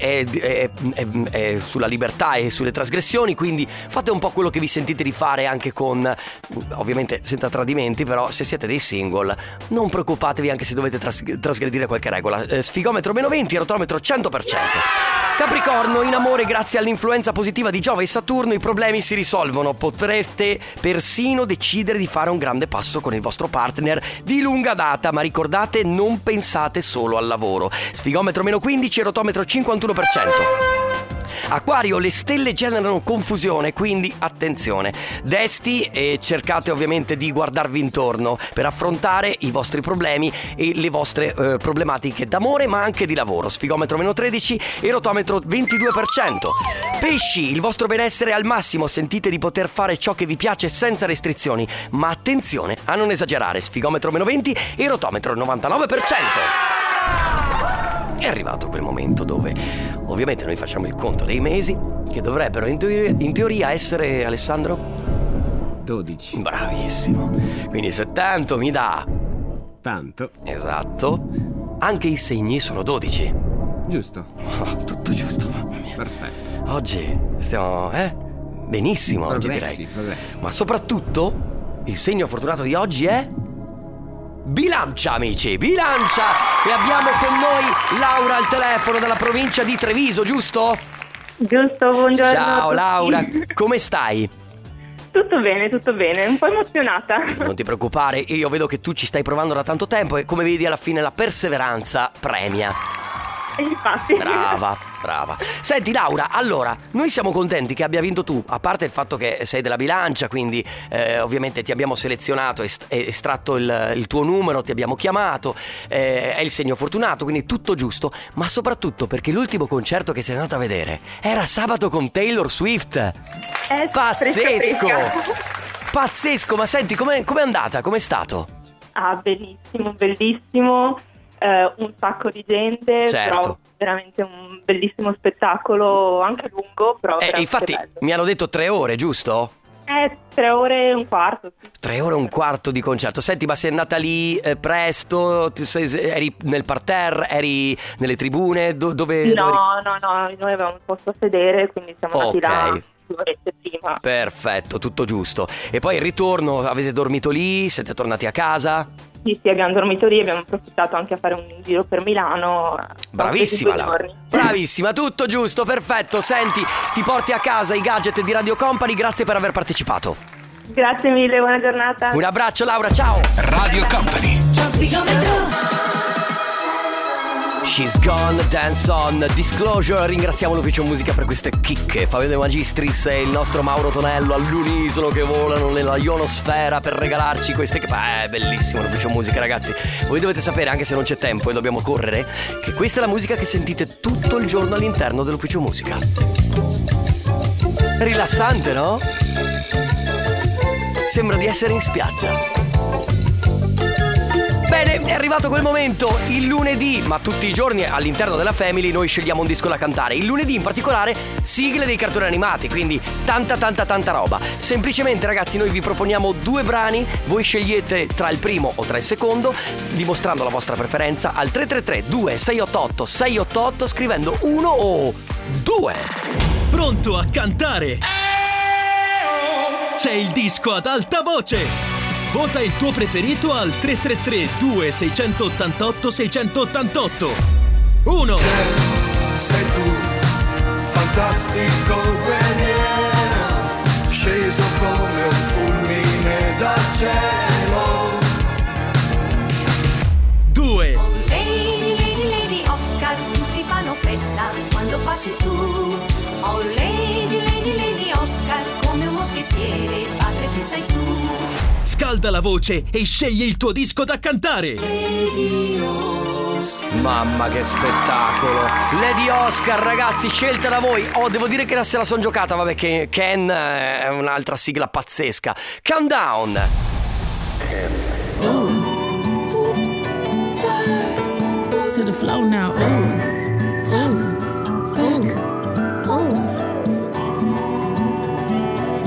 è sulla libertà e sulle trasgressioni, quindi fate un po' quello che vi sentite di fare, anche con, ovviamente senza tradimenti, però se siete dei single non preoccupatevi anche se dovete trasgredire qualche regola. Sfigometro -20, erotometro 100%. Capricorno, in amore grazie all'influenza positiva di Giove e Saturno i problemi si risolvono, potreste persino decidere di fare un grande passo con il vostro partner di lunga data, ma ricordate, non pensate solo al lavoro. Sfigometro -15, erotometro 51%. Acquario, le stelle generano confusione, quindi attenzione. Desti, cercate ovviamente di guardarvi intorno per affrontare i vostri problemi e le vostre problematiche d'amore ma anche di lavoro. Sfigometro -13, erotometro 22%. Pesci, il vostro benessere è al massimo, sentite di poter fare ciò che vi piace senza restrizioni, ma attenzione a non esagerare. Sfigometro -20, erotometro 99%. È arrivato quel momento dove ovviamente noi facciamo il conto dei mesi che dovrebbero in teoria essere, Alessandro? 12. Bravissimo. Quindi se tanto mi dà tanto. Esatto. Anche i segni sono 12. Giusto. Oh, tutto giusto, mamma mia. Perfetto. Oggi stiamo benissimo, oggi direi. Progressi. Ma soprattutto il segno fortunato di oggi è Bilancia, amici, Bilancia! E abbiamo con noi Laura al telefono dalla provincia di Treviso, giusto? Giusto, buongiorno. Ciao Laura, come stai? Tutto bene, un po' emozionata. Non ti preoccupare, io vedo che tu ci stai provando da tanto tempo e come vedi alla fine la perseveranza premia. Infatti. Brava. Senti Laura, allora, noi siamo contenti che abbia vinto tu, a parte il fatto che sei della Bilancia, quindi ovviamente ti abbiamo selezionato, estratto il tuo numero, ti abbiamo chiamato, è il segno fortunato, quindi tutto giusto, ma soprattutto perché l'ultimo concerto che sei andato a vedere era sabato con Taylor Swift. Pazzesco! Pazzesco, ma senti, com'è andata? Com'è stato? Benissimo, bellissimo. Un sacco di gente, certo. Però veramente un bellissimo spettacolo, anche lungo, però infatti bello. Mi hanno detto 3 ore, giusto? 3 ore e un quarto. Sì. 3 ore e un quarto di concerto. Senti, ma sei andata lì presto? Eri nel parterre? Eri nelle tribune? Dove? No, noi avevamo un posto a sedere, quindi siamo andati là 2 orette prima. Perfetto, tutto giusto. E poi il ritorno, avete dormito lì? Siete tornati a casa? Sì, abbiamo dormito lì, abbiamo approfittato anche a fare un giro per Milano. Bravissima Laura. Bravissima, tutto giusto, perfetto. Senti, ti porti a casa i gadget di Radio Company, grazie per aver partecipato. Grazie mille, buona giornata. Un abbraccio Laura, ciao. Radio Company. She's Gone, Dance On, Disclosure. Ringraziamo l'Ufficio Musica per queste chicche. Fabio De Magistris e il nostro Mauro Tonello all'unisono che volano nella ionosfera per regalarci queste che... bellissimo l'Ufficio Musica, ragazzi. Voi dovete sapere, anche se non c'è tempo e dobbiamo correre, che questa è la musica che sentite tutto il giorno all'interno dell'Ufficio Musica. Rilassante, no? Sembra di essere in spiaggia. Bene, è arrivato quel momento, il lunedì, ma tutti i giorni all'interno della Family noi scegliamo un disco da cantare. Il lunedì in particolare sigle dei cartoni animati, quindi tanta roba. Semplicemente ragazzi, noi vi proponiamo 2 brani, voi scegliete tra il primo o tra il secondo, dimostrando la vostra preferenza al 333-2688-688 scrivendo 1 o 2. Pronto a cantare? C'è il disco ad alta voce! Vota il tuo preferito al 333-2688-688. 1. Sei tu, fantastico guerriero, sceso come un fulmine dal cielo. 2. Lady Oscar, tutti fanno festa quando passi tu. Oh Lady Oscar, come un moschettiere, padre che sei tu. Scalda la voce e scegli il tuo disco da cantare. Mamma che spettacolo. Lady Oscar, ragazzi, scelta da voi. Devo dire che se la son giocata, vabbè, che Ken è un'altra sigla pazzesca. Countdown. Oops, spurs to the flow now. Ooh,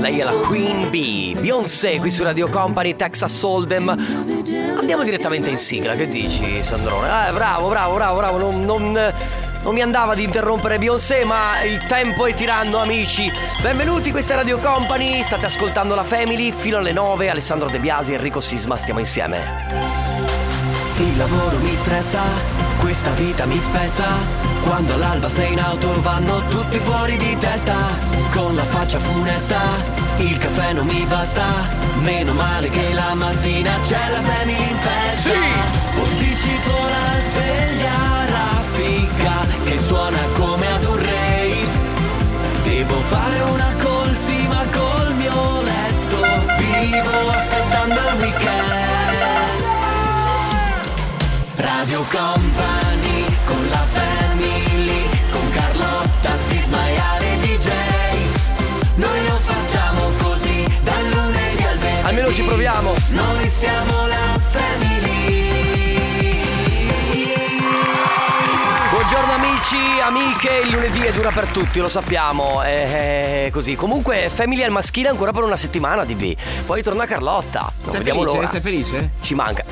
Lei è la Queen Bee, Beyoncé qui su Radio Company, Texas Hold'em. Andiamo direttamente in sigla, che dici Sandrone? Bravo, non mi andava di interrompere Beyoncé, ma il tempo è tiranno, amici. Benvenuti, questa è Radio Company, state ascoltando la Family fino alle 9. Alessandro De Biasi e Enrico Sisma, stiamo insieme. Il lavoro mi stressa, questa vita mi spezza. Quando all'alba sei in auto vanno tutti fuori di testa. Con la faccia funesta, il caffè non mi basta. Meno male che la mattina c'è la Family in festa. Sì! Posticipo la sveglia raffica che suona come ad un rave. Devo fare una colsima col mio letto. Vivo aspettando il weekend. Radio Company con la Family, con Carlotta, Sisma e Ale DJ. Noi lo facciamo così, dal lunedì al venerdì. Almeno ci proviamo. Noi siamo la Family. Buongiorno amici, amiche, il lunedì è dura per tutti, lo sappiamo, è così. Comunque Family al maschile ancora per una settimana, DB. Poi torna Carlotta. Sei felice? Sei felice? Ci manca.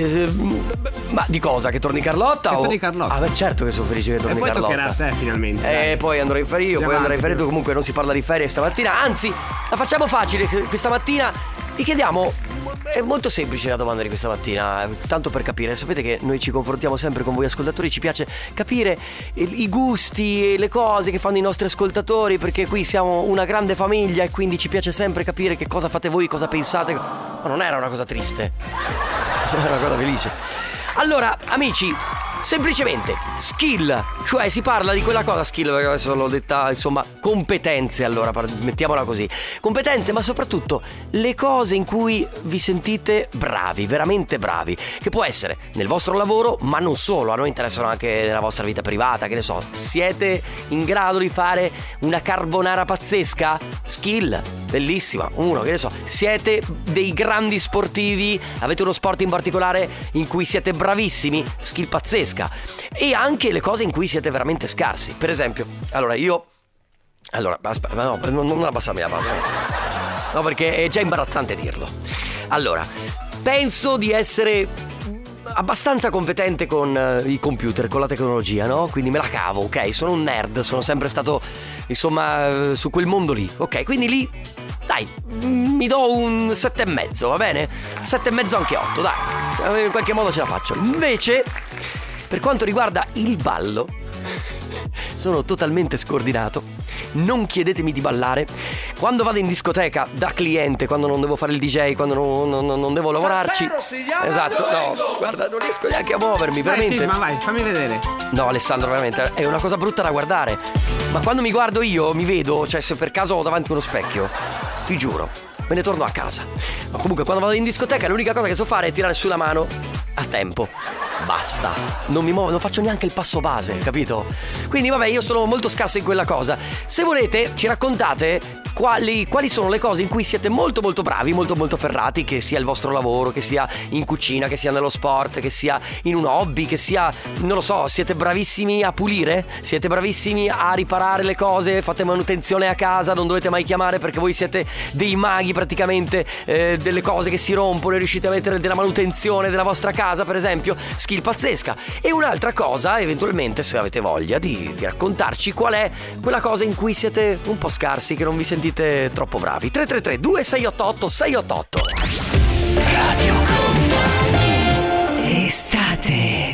Ma di cosa? Che torni Carlotta? Che torni Carlotta? Ah beh, certo che sono felice che torni Carlotta. E poi toccherà a te finalmente. Poi andrò in ferie io, poi andrai in ferie tu. Comunque non si parla di ferie stamattina. Anzi, la facciamo facile. Questa mattina vi chiediamo, è molto semplice la domanda di questa mattina, tanto per capire. Sapete che noi ci confrontiamo sempre con voi ascoltatori, ci piace capire i gusti e le cose che fanno i nostri ascoltatori, perché qui siamo una grande famiglia e quindi ci piace sempre capire che cosa fate voi, cosa pensate. Ma non era una cosa triste, era una cosa felice. Allora, amici, semplicemente skill, cioè si parla di quella cosa, skill perché adesso l'ho detta, insomma, competenze, allora mettiamola così, competenze, ma soprattutto le cose in cui vi sentite bravi, veramente bravi, che può essere nel vostro lavoro, ma non solo, a noi interessano anche nella vostra vita privata, che ne so, siete in grado di fare una carbonara pazzesca? Skill, bellissima. Uno, che ne so, siete dei grandi sportivi, avete uno sport in particolare in cui siete bravissimi? Skill pazzesca. E anche le cose in cui siete veramente scarsi. Per esempio, allora aspetta, no, non abbassarmi la base. No, perché è già imbarazzante dirlo. Allora, penso di essere abbastanza competente con i computer, con la tecnologia, no? Quindi me la cavo, ok? Sono un nerd, sono sempre stato, insomma, su quel mondo lì, ok? Quindi lì, dai, mi do un 7,5, va bene? 7,5 anche 8, dai, cioè, in qualche modo ce la faccio. Invece, per quanto riguarda il ballo, sono totalmente scordinato. Non chiedetemi di ballare. Quando vado in discoteca da cliente, quando non devo fare il DJ, quando non devo lavorarci, esatto, no, guarda, non riesco neanche a muovermi, veramente. Sì, ma vai, fammi vedere. No, Alessandro, veramente è una cosa brutta da guardare. Ma quando mi guardo io, mi vedo, cioè se per caso ho davanti uno specchio, ti giuro, me ne torno a casa. Ma comunque quando vado in discoteca l'unica cosa che so fare è tirare su la mano a tempo. Basta, non mi muovo, non faccio neanche il passo base, capito? Quindi vabbè, io sono molto scarso in quella cosa. Se volete ci raccontate quali sono le cose in cui siete molto molto bravi, molto molto ferrati, che sia il vostro lavoro, che sia in cucina, che sia nello sport, che sia in un hobby, che sia, non lo so, siete bravissimi a pulire, siete bravissimi a riparare le cose, fate manutenzione a casa, non dovete mai chiamare perché voi siete dei maghi praticamente, delle cose che si rompono e riuscite a mettere della manutenzione della vostra casa, per esempio. Skill pazzesca. E un'altra cosa, eventualmente, se avete voglia di raccontarci qual è quella cosa in cui siete un po' scarsi, che non vi sentite troppo bravi. 333 2688 688. Radio Company Estate.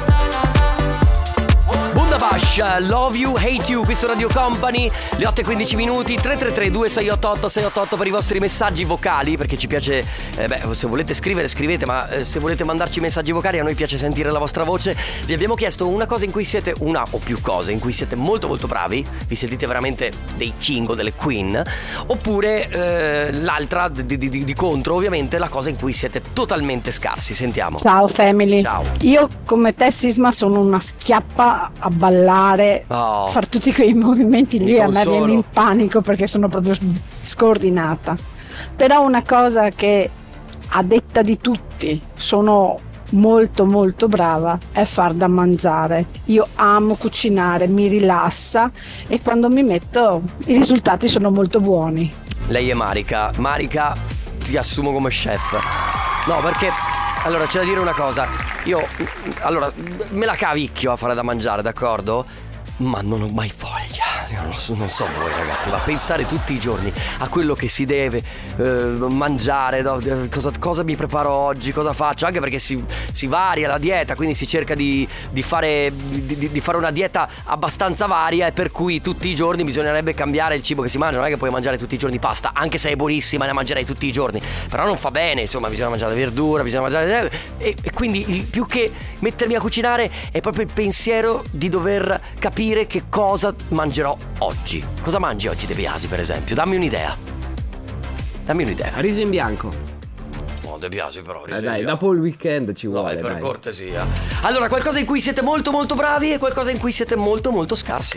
Bundabash, Love You, Hate You, qui su Radio Company, le 8:15 minuti. 333 2688 688 per i vostri messaggi vocali, perché ci piace, se volete scrivere scrivete, ma se volete mandarci messaggi vocali a noi piace sentire la vostra voce. Vi abbiamo chiesto una cosa in cui siete, una o più cose in cui siete molto molto bravi, vi sentite veramente dei king o delle queen, oppure l'altra di contro, ovviamente, la cosa in cui siete totalmente scarsi. Sentiamo. Ciao family. Ciao. Io come te Sisma sono una schiappa a ballare, far tutti quei movimenti lì a me viene il panico perché sono proprio scordinata. Però una cosa che a detta di tutti sono molto molto brava è far da mangiare. Io amo cucinare, mi rilassa e quando mi metto i risultati sono molto buoni. Lei è Marica. Marica, ti assumo come chef. No, perché allora c'è da dire una cosa. Io allora me la cavicchio a fare da mangiare, d'accordo? Ma non ho mai voglia. Non so voi ragazzi, ma pensare tutti i giorni a quello che si deve mangiare, cosa mi preparo oggi, cosa faccio, anche perché si varia la dieta, quindi si cerca di fare una dieta abbastanza varia, e per cui tutti i giorni bisognerebbe cambiare il cibo che si mangia. Non è che puoi mangiare tutti i giorni pasta, anche se è buonissima, la mangerei tutti i giorni, però non fa bene, insomma, bisogna mangiare verdura, bisogna mangiare e quindi più che mettermi a cucinare è proprio il pensiero di dover capire che cosa mangerò oggi. Cosa mangi oggi De Biasi, per esempio? Dammi un'idea. Riso in bianco. Oh, De Biasi però dai, dopo il weekend ci vuole, per dai. cortesia. Allora, qualcosa in cui siete molto molto bravi e qualcosa in cui siete molto molto scarsi.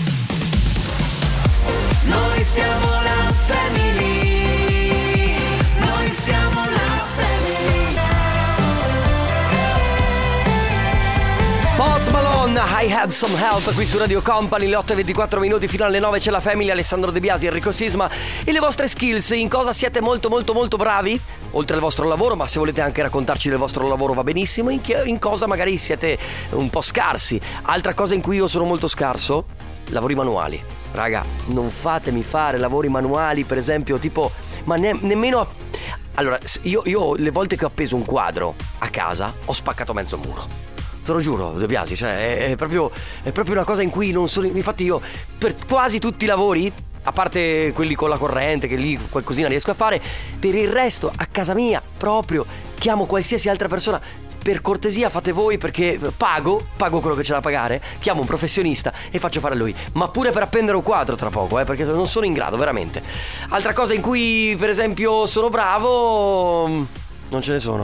Noi siamo la family. Noi siamo la family. Post Malone, I Had Some Help, qui su Radio Company, le 8:24 fino alle 9 c'è la Family, Alessandro De Biasi, Enrico Sisma. E le vostre skills, in cosa siete molto molto molto bravi? Oltre al vostro lavoro, ma se volete anche raccontarci del vostro lavoro va benissimo. In cosa magari siete un po' scarsi. Altra cosa in cui io sono molto scarso, lavori manuali. Raga, non fatemi fare lavori manuali, per esempio, tipo, ma nemmeno... Allora, io le volte che ho appeso un quadro a casa ho spaccato mezzo muro. Te lo giuro, De Biasi, cioè è proprio una cosa in cui non sono... Infatti io per quasi tutti i lavori, a parte quelli con la corrente, che lì qualcosina riesco a fare, per il resto a casa mia proprio chiamo qualsiasi altra persona. Per cortesia fate voi, perché pago quello che c'è da pagare, chiamo un professionista e faccio fare a lui. Ma pure per appendere un quadro tra poco, perché non sono in grado, veramente. Altra cosa in cui per esempio sono bravo, non ce ne sono.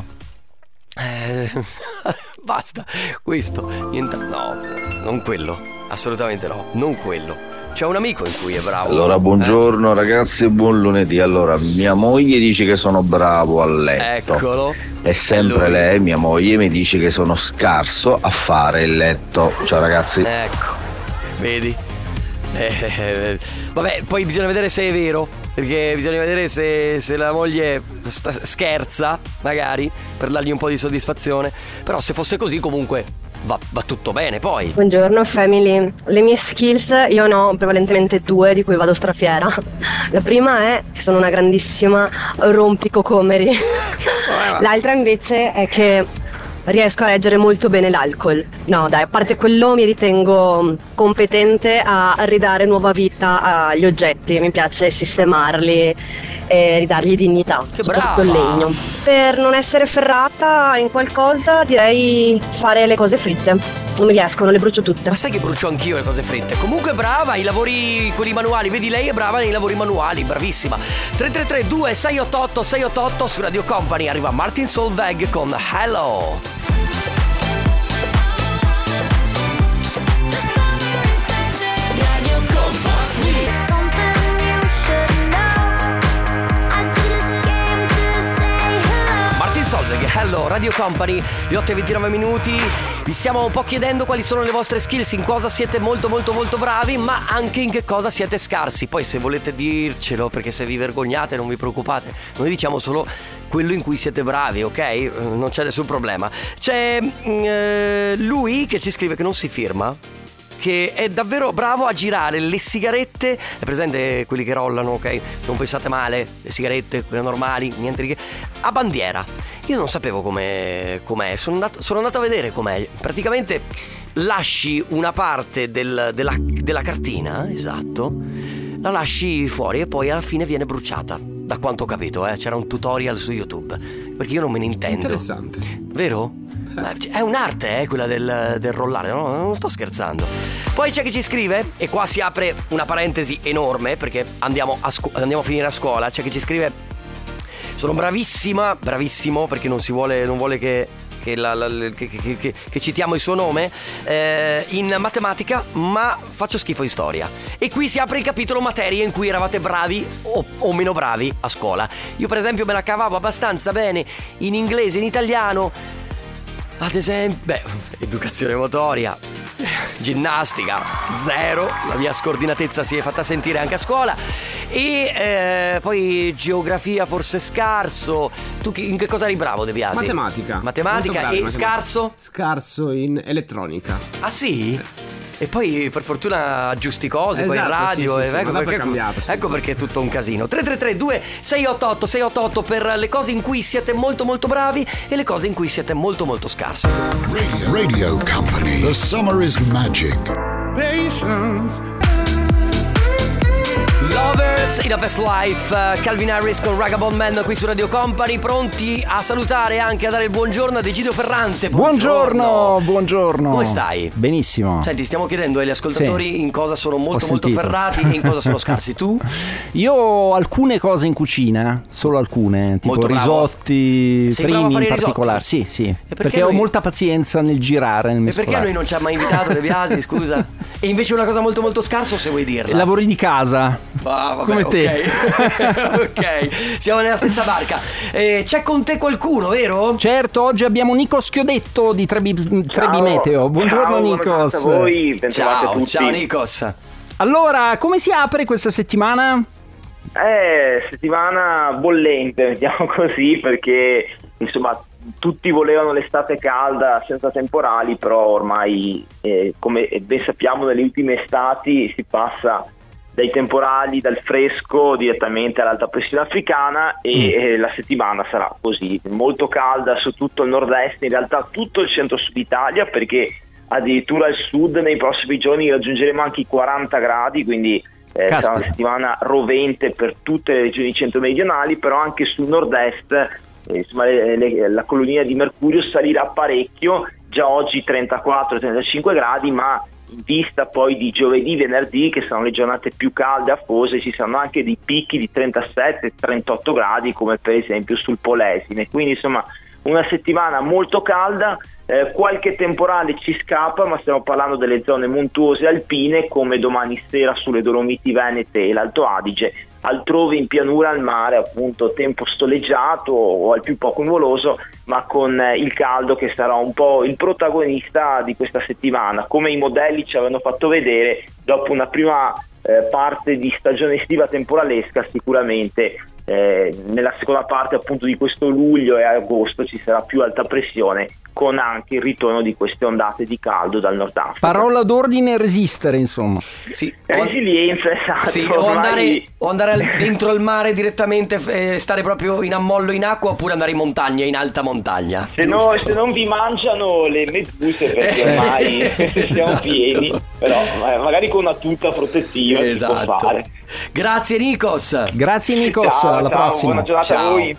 Basta, questo, niente, no, non quello, assolutamente no, non quello. C'è un amico in cui è bravo. Allora, buongiorno ragazzi e buon lunedì. Allora, mia moglie dice che sono bravo a letto. Eccolo. E sempre lei, mia moglie, mi dice che sono scarso a fare il letto. Ciao ragazzi. Ecco, vedi? Vabbè, poi bisogna vedere se è vero, perché bisogna vedere se la moglie scherza, magari, per dargli un po' di soddisfazione. Però se fosse così comunque va tutto bene poi. Buongiorno family. Le mie skills io ne ho prevalentemente due di cui vado strafiera. La prima è che sono una grandissima rompicocomeri. L'altra invece è che riesco a reggere molto bene l'alcol. No dai, a parte quello mi ritengo competente a ridare nuova vita agli oggetti. Mi piace sistemarli e ridargli dignità, soprattutto il legno. Per non essere ferrata in qualcosa direi fare le cose fritte. Non mi riescono, le brucio tutte. Ma sai che brucio anch'io le cose fritte. Comunque brava ai lavori, quelli manuali. Vedi, lei è brava nei lavori manuali, bravissima. 333-2688-688 su Radio Company. Arriva Martin Solveig con Hello. Hello, Radio Company, le 8:29. Vi stiamo un po' chiedendo quali sono le vostre skills, in cosa siete molto molto molto bravi, ma anche in che cosa siete scarsi. Poi se volete dircelo, perché se vi vergognate non vi preoccupate, noi diciamo solo quello in cui siete bravi, ok? Non c'è nessun problema. C'è lui che ci scrive che non si firma, che è davvero bravo a girare le sigarette. È presente quelli che rollano, ok? Non pensate male, le sigarette, quelle normali, niente di che, a bandiera. Io non sapevo com'è. Sono andato a vedere com'è. Praticamente lasci una parte della cartina, esatto, la lasci fuori e poi alla fine viene bruciata. Da quanto ho capito, c'era un tutorial su YouTube, perché io non me ne intendo. Interessante. Vero? È un'arte, quella del rollare, no? Non sto scherzando. Poi c'è chi ci scrive, e qua si apre una parentesi enorme, perché andiamo a finire a scuola. C'è chi ci scrive: sono bravissimo, perché non vuole che citiamo il suo nome, in matematica, ma faccio schifo in storia. E qui si apre il capitolo materie in cui eravate bravi o meno bravi a scuola. Io per esempio me la cavavo abbastanza bene in inglese, in italiano, ad esempio, educazione motoria, ginnastica, zero. La mia scordinatezza si è fatta sentire anche a scuola. E poi geografia forse scarso. Tu in che cosa eri bravo, De Biasi? Matematica e scarso? Scarso in elettronica. Ah sì? E poi per fortuna aggiusti cose, poi in radio, sì, ecco, perché, cambiato, perché è tutto un casino. 333-2688-688 per le cose in cui siete molto molto bravi e le cose in cui siete molto molto scarsi. Radio Company. The summer is magic. Patience. Lovers in a Best Life, Calvin Harris con Vagabond Man qui su Radio Company, pronti a salutare e anche a dare il buongiorno ad Egidio Ferrante. Buongiorno. Come stai? Benissimo. Senti, stiamo chiedendo agli ascoltatori in cosa sono molto ferrati e in cosa sono scarsi. Tu? Io ho alcune cose in cucina, solo alcune, tipo molto risotti, sei bravo a primi fare in particolare. Risotti? Sì. Perché ho molta pazienza nel girare, nel mescolare. E perché noi non ci ha mai invitato De Biasi, scusa? E invece una cosa molto molto scarsa, se vuoi dirla. Lavori di casa. Vabbè, come te. Ok, siamo nella stessa barca. C'è con te qualcuno, vero? Certo, oggi abbiamo Nico Schiodetto di Trebi Meteo. Buongiorno Nikos. A voi, tutti. Ciao Nikos. Allora, come si apre questa settimana? Settimana bollente, mettiamo così, perché insomma tutti volevano l'estate calda senza temporali, però ormai come ben sappiamo nelle ultime estati si passa dai temporali, dal fresco direttamente all'alta pressione africana e la settimana sarà così, molto calda su tutto il nord-est, in realtà tutto il centro-sud Italia, perché addirittura al sud nei prossimi giorni raggiungeremo anche i 40 gradi, quindi sarà una settimana rovente per tutte le regioni centro-meridionali, però anche sul nord-est insomma, la colonia di mercurio salirà parecchio, già oggi 34-35 gradi, ma in vista poi di giovedì, venerdì, che saranno le giornate più calde afose, ci saranno anche dei picchi di 37-38 gradi, come per esempio sul Polesine. Quindi insomma una settimana molto calda, qualche temporale ci scappa, ma stiamo parlando delle zone montuose alpine, come domani sera sulle Dolomiti Venete e l'Alto Adige. Altrove in pianura al mare appunto tempo soleggiato o al più poco nuvoloso, ma con il caldo che sarà un po' il protagonista di questa settimana, come i modelli ci avevano fatto vedere dopo una prima parte di stagione estiva temporalesca. Sicuramente nella seconda parte appunto di questo luglio e agosto ci sarà più alta pressione, con anche il ritorno di queste ondate di caldo dal Nord Africa. Parola d'ordine: resistere, insomma. Sì. Resilienza, esatto. Sì, o andare dentro al mare direttamente, stare proprio in ammollo in acqua, oppure andare in montagna, in alta montagna. Se non vi mangiano le meduse, perché ormai siamo pieni, però magari con una tuta protettiva si può fare. Grazie Nikos. Grazie Nikos, alla prossima. Buona giornata a voi.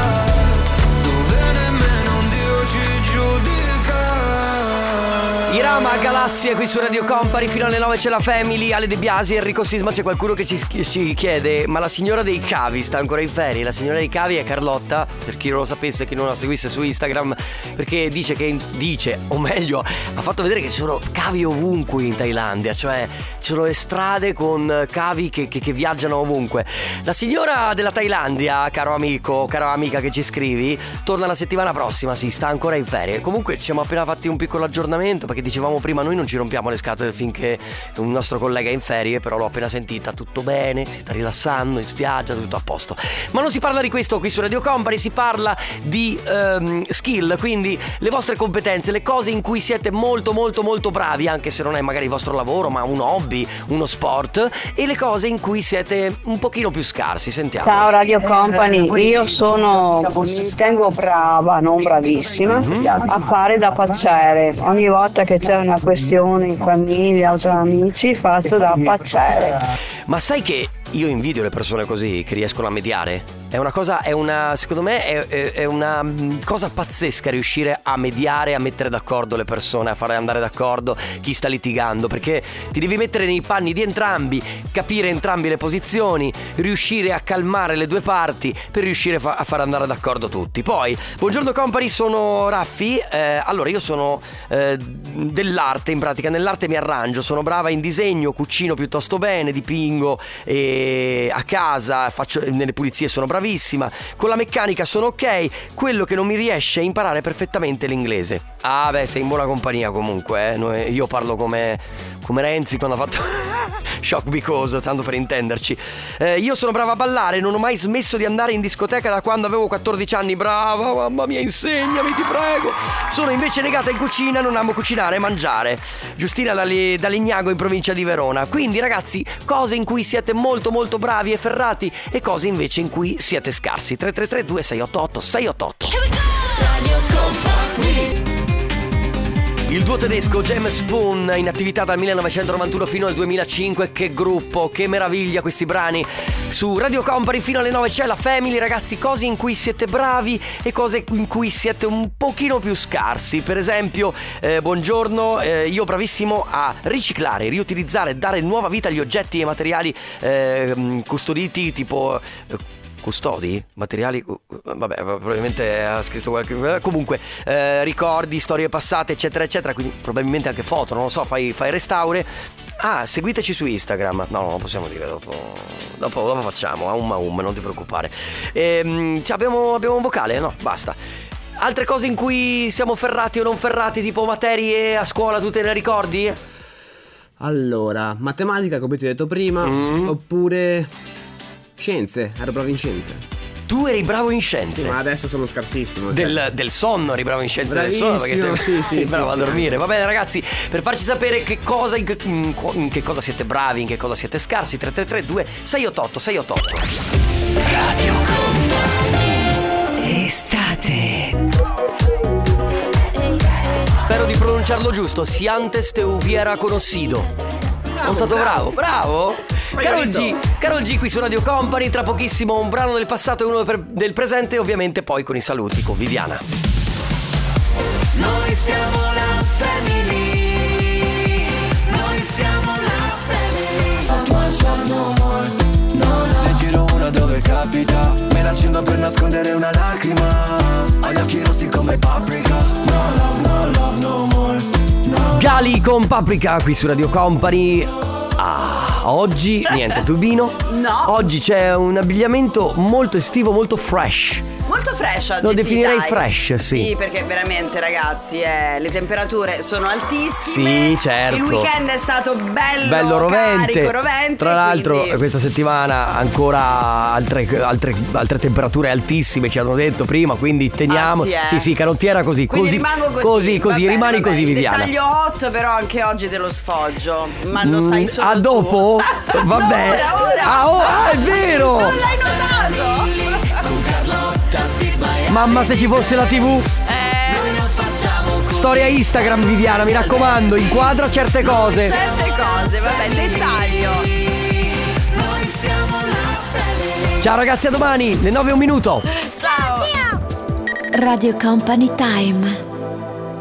Irama Galassia qui su Radio Company, fino alle 9 c'è la Family, Ale De Biasi, Enrico Sisma. C'è qualcuno che ci chiede: ma la signora dei cavi sta ancora in ferie? La signora dei cavi è Carlotta, per chi non lo sapesse, chi non la seguisse su Instagram, perché dice, o meglio ha fatto vedere che ci sono cavi ovunque in Thailandia, cioè ci sono le strade con cavi che viaggiano ovunque. La signora della Thailandia, caro amico, cara amica che ci scrivi, torna la settimana prossima, sì, sta ancora in ferie. Comunque ci siamo appena fatti un piccolo aggiornamento, perché dicevamo prima, noi non ci rompiamo le scatole finché un nostro collega è in ferie, però l'ho appena sentita, tutto bene, si sta rilassando in spiaggia, tutto a posto. Ma non si parla di questo qui su Radio Company, si parla di skill, quindi le vostre competenze, le cose in cui siete molto molto molto bravi, anche se non è magari il vostro lavoro, ma un hobby, uno sport, e le cose in cui siete un pochino più scarsi. Sentiamo. Ciao Radio Company, io tengo brava, non bravissima, a fare da pacciere. Ogni volta che c'è una questione in famiglia o tra amici faccio da pacciere. Ma sai che io invidio le persone così, che riescono a mediare? Secondo me è una cosa pazzesca riuscire a mediare, a mettere d'accordo le persone, a fare andare d'accordo chi sta litigando, perché ti devi mettere nei panni di entrambi, capire entrambi le posizioni, riuscire a calmare le due parti per riuscire a far andare d'accordo tutti. Poi, buongiorno Company, sono Raffi. Allora, io sono dell'arte, in pratica nell'arte mi arrangio, sono brava in disegno, cucino piuttosto bene, dipingo a casa, faccio nelle pulizie, sono bravissima, con la meccanica sono ok, quello che non mi riesce è imparare perfettamente l'inglese. Ah beh, sei in buona compagnia comunque, io parlo come come Renzi quando ha fatto Shock Because, tanto per intenderci. Io sono brava a ballare, non ho mai smesso di andare in discoteca da quando avevo 14 anni. Brava, mamma mia, insegnami, ti prego. Sono invece negata in cucina, non amo cucinare e mangiare. Giustina da Legnago in provincia di Verona. Quindi ragazzi, cose in cui siete molto molto bravi e ferrati e cose invece in cui siete scarsi. 333 2688 688. Radio Company. Il duo tedesco James Spoon, in attività dal 1991 fino al 2005. Che gruppo, che meraviglia questi brani. Su Radio Company fino alle 9 c'è la Family, ragazzi. Cose in cui siete bravi e cose in cui siete un pochino più scarsi. Per esempio, buongiorno, io bravissimo a riciclare, riutilizzare, dare nuova vita agli oggetti e materiali custoditi, tipo... custodi? Materiali? Vabbè, probabilmente ha scritto qualche... Comunque, ricordi, storie passate, eccetera, eccetera. Quindi probabilmente anche foto, non lo so, fai restaure. Ah, seguiteci su Instagram. No, lo possiamo dire dopo facciamo, non ti preoccupare. Abbiamo un vocale? No, basta. Altre cose in cui siamo ferrati o non ferrati, tipo materie a scuola, tu te ne ricordi? Allora, matematica, come ti ho detto prima, oppure... scienze, ero bravo in scienze. Tu eri bravo in scienze? Sì, ma adesso sono scarsissimo. Del sonno eri bravo in scienze. Bravissimo, del sonno, perché sei bravo a dormire. Sì. Va bene ragazzi, per farci sapere in che cosa siete bravi, in che cosa siete scarsi, 333 2688 688. Radio Company. Estate. Spero di pronunciarlo giusto. Siantes te hubiera conocido. Sono stato bravo? Karol G qui su Radio Company. Tra pochissimo un brano del passato e uno del presente, e ovviamente poi con i saluti con Viviana. Noi siamo la Family. Noi siamo la Family. Ne giro una dove capita, me la accendo per nascondere una lacrima. Ho gli occhi rossi come paprika. No love, no love, no more. Gali con Paprika qui su Radio Company. Oggi niente tubino. No. Oggi c'è un abbigliamento molto estivo, molto fresh. Molto fresh oggi. Lo definirei dai. fresh, sì. Sì, perché veramente ragazzi le temperature sono altissime. Sì, certo. Il weekend è stato bello rovente. rovente. Tra l'altro quindi... questa settimana ancora altre temperature altissime, ci hanno detto prima, quindi teniamo. Sì, canottiera così. Quindi rimango così. Rimani così, Viviana. Dettaglio hot, però anche oggi te lo sfoggio. Ma lo sai solo tu. Dopo? Vabbè. Ora. È vero. Non l'hai notato? Mamma, se ci fosse la TV. Storia Instagram, Viviana, mi raccomando, inquadra certe cose. Vabbè, dettaglio. Ciao ragazzi, a domani, le 9:01. Ciao. Radio Company Time.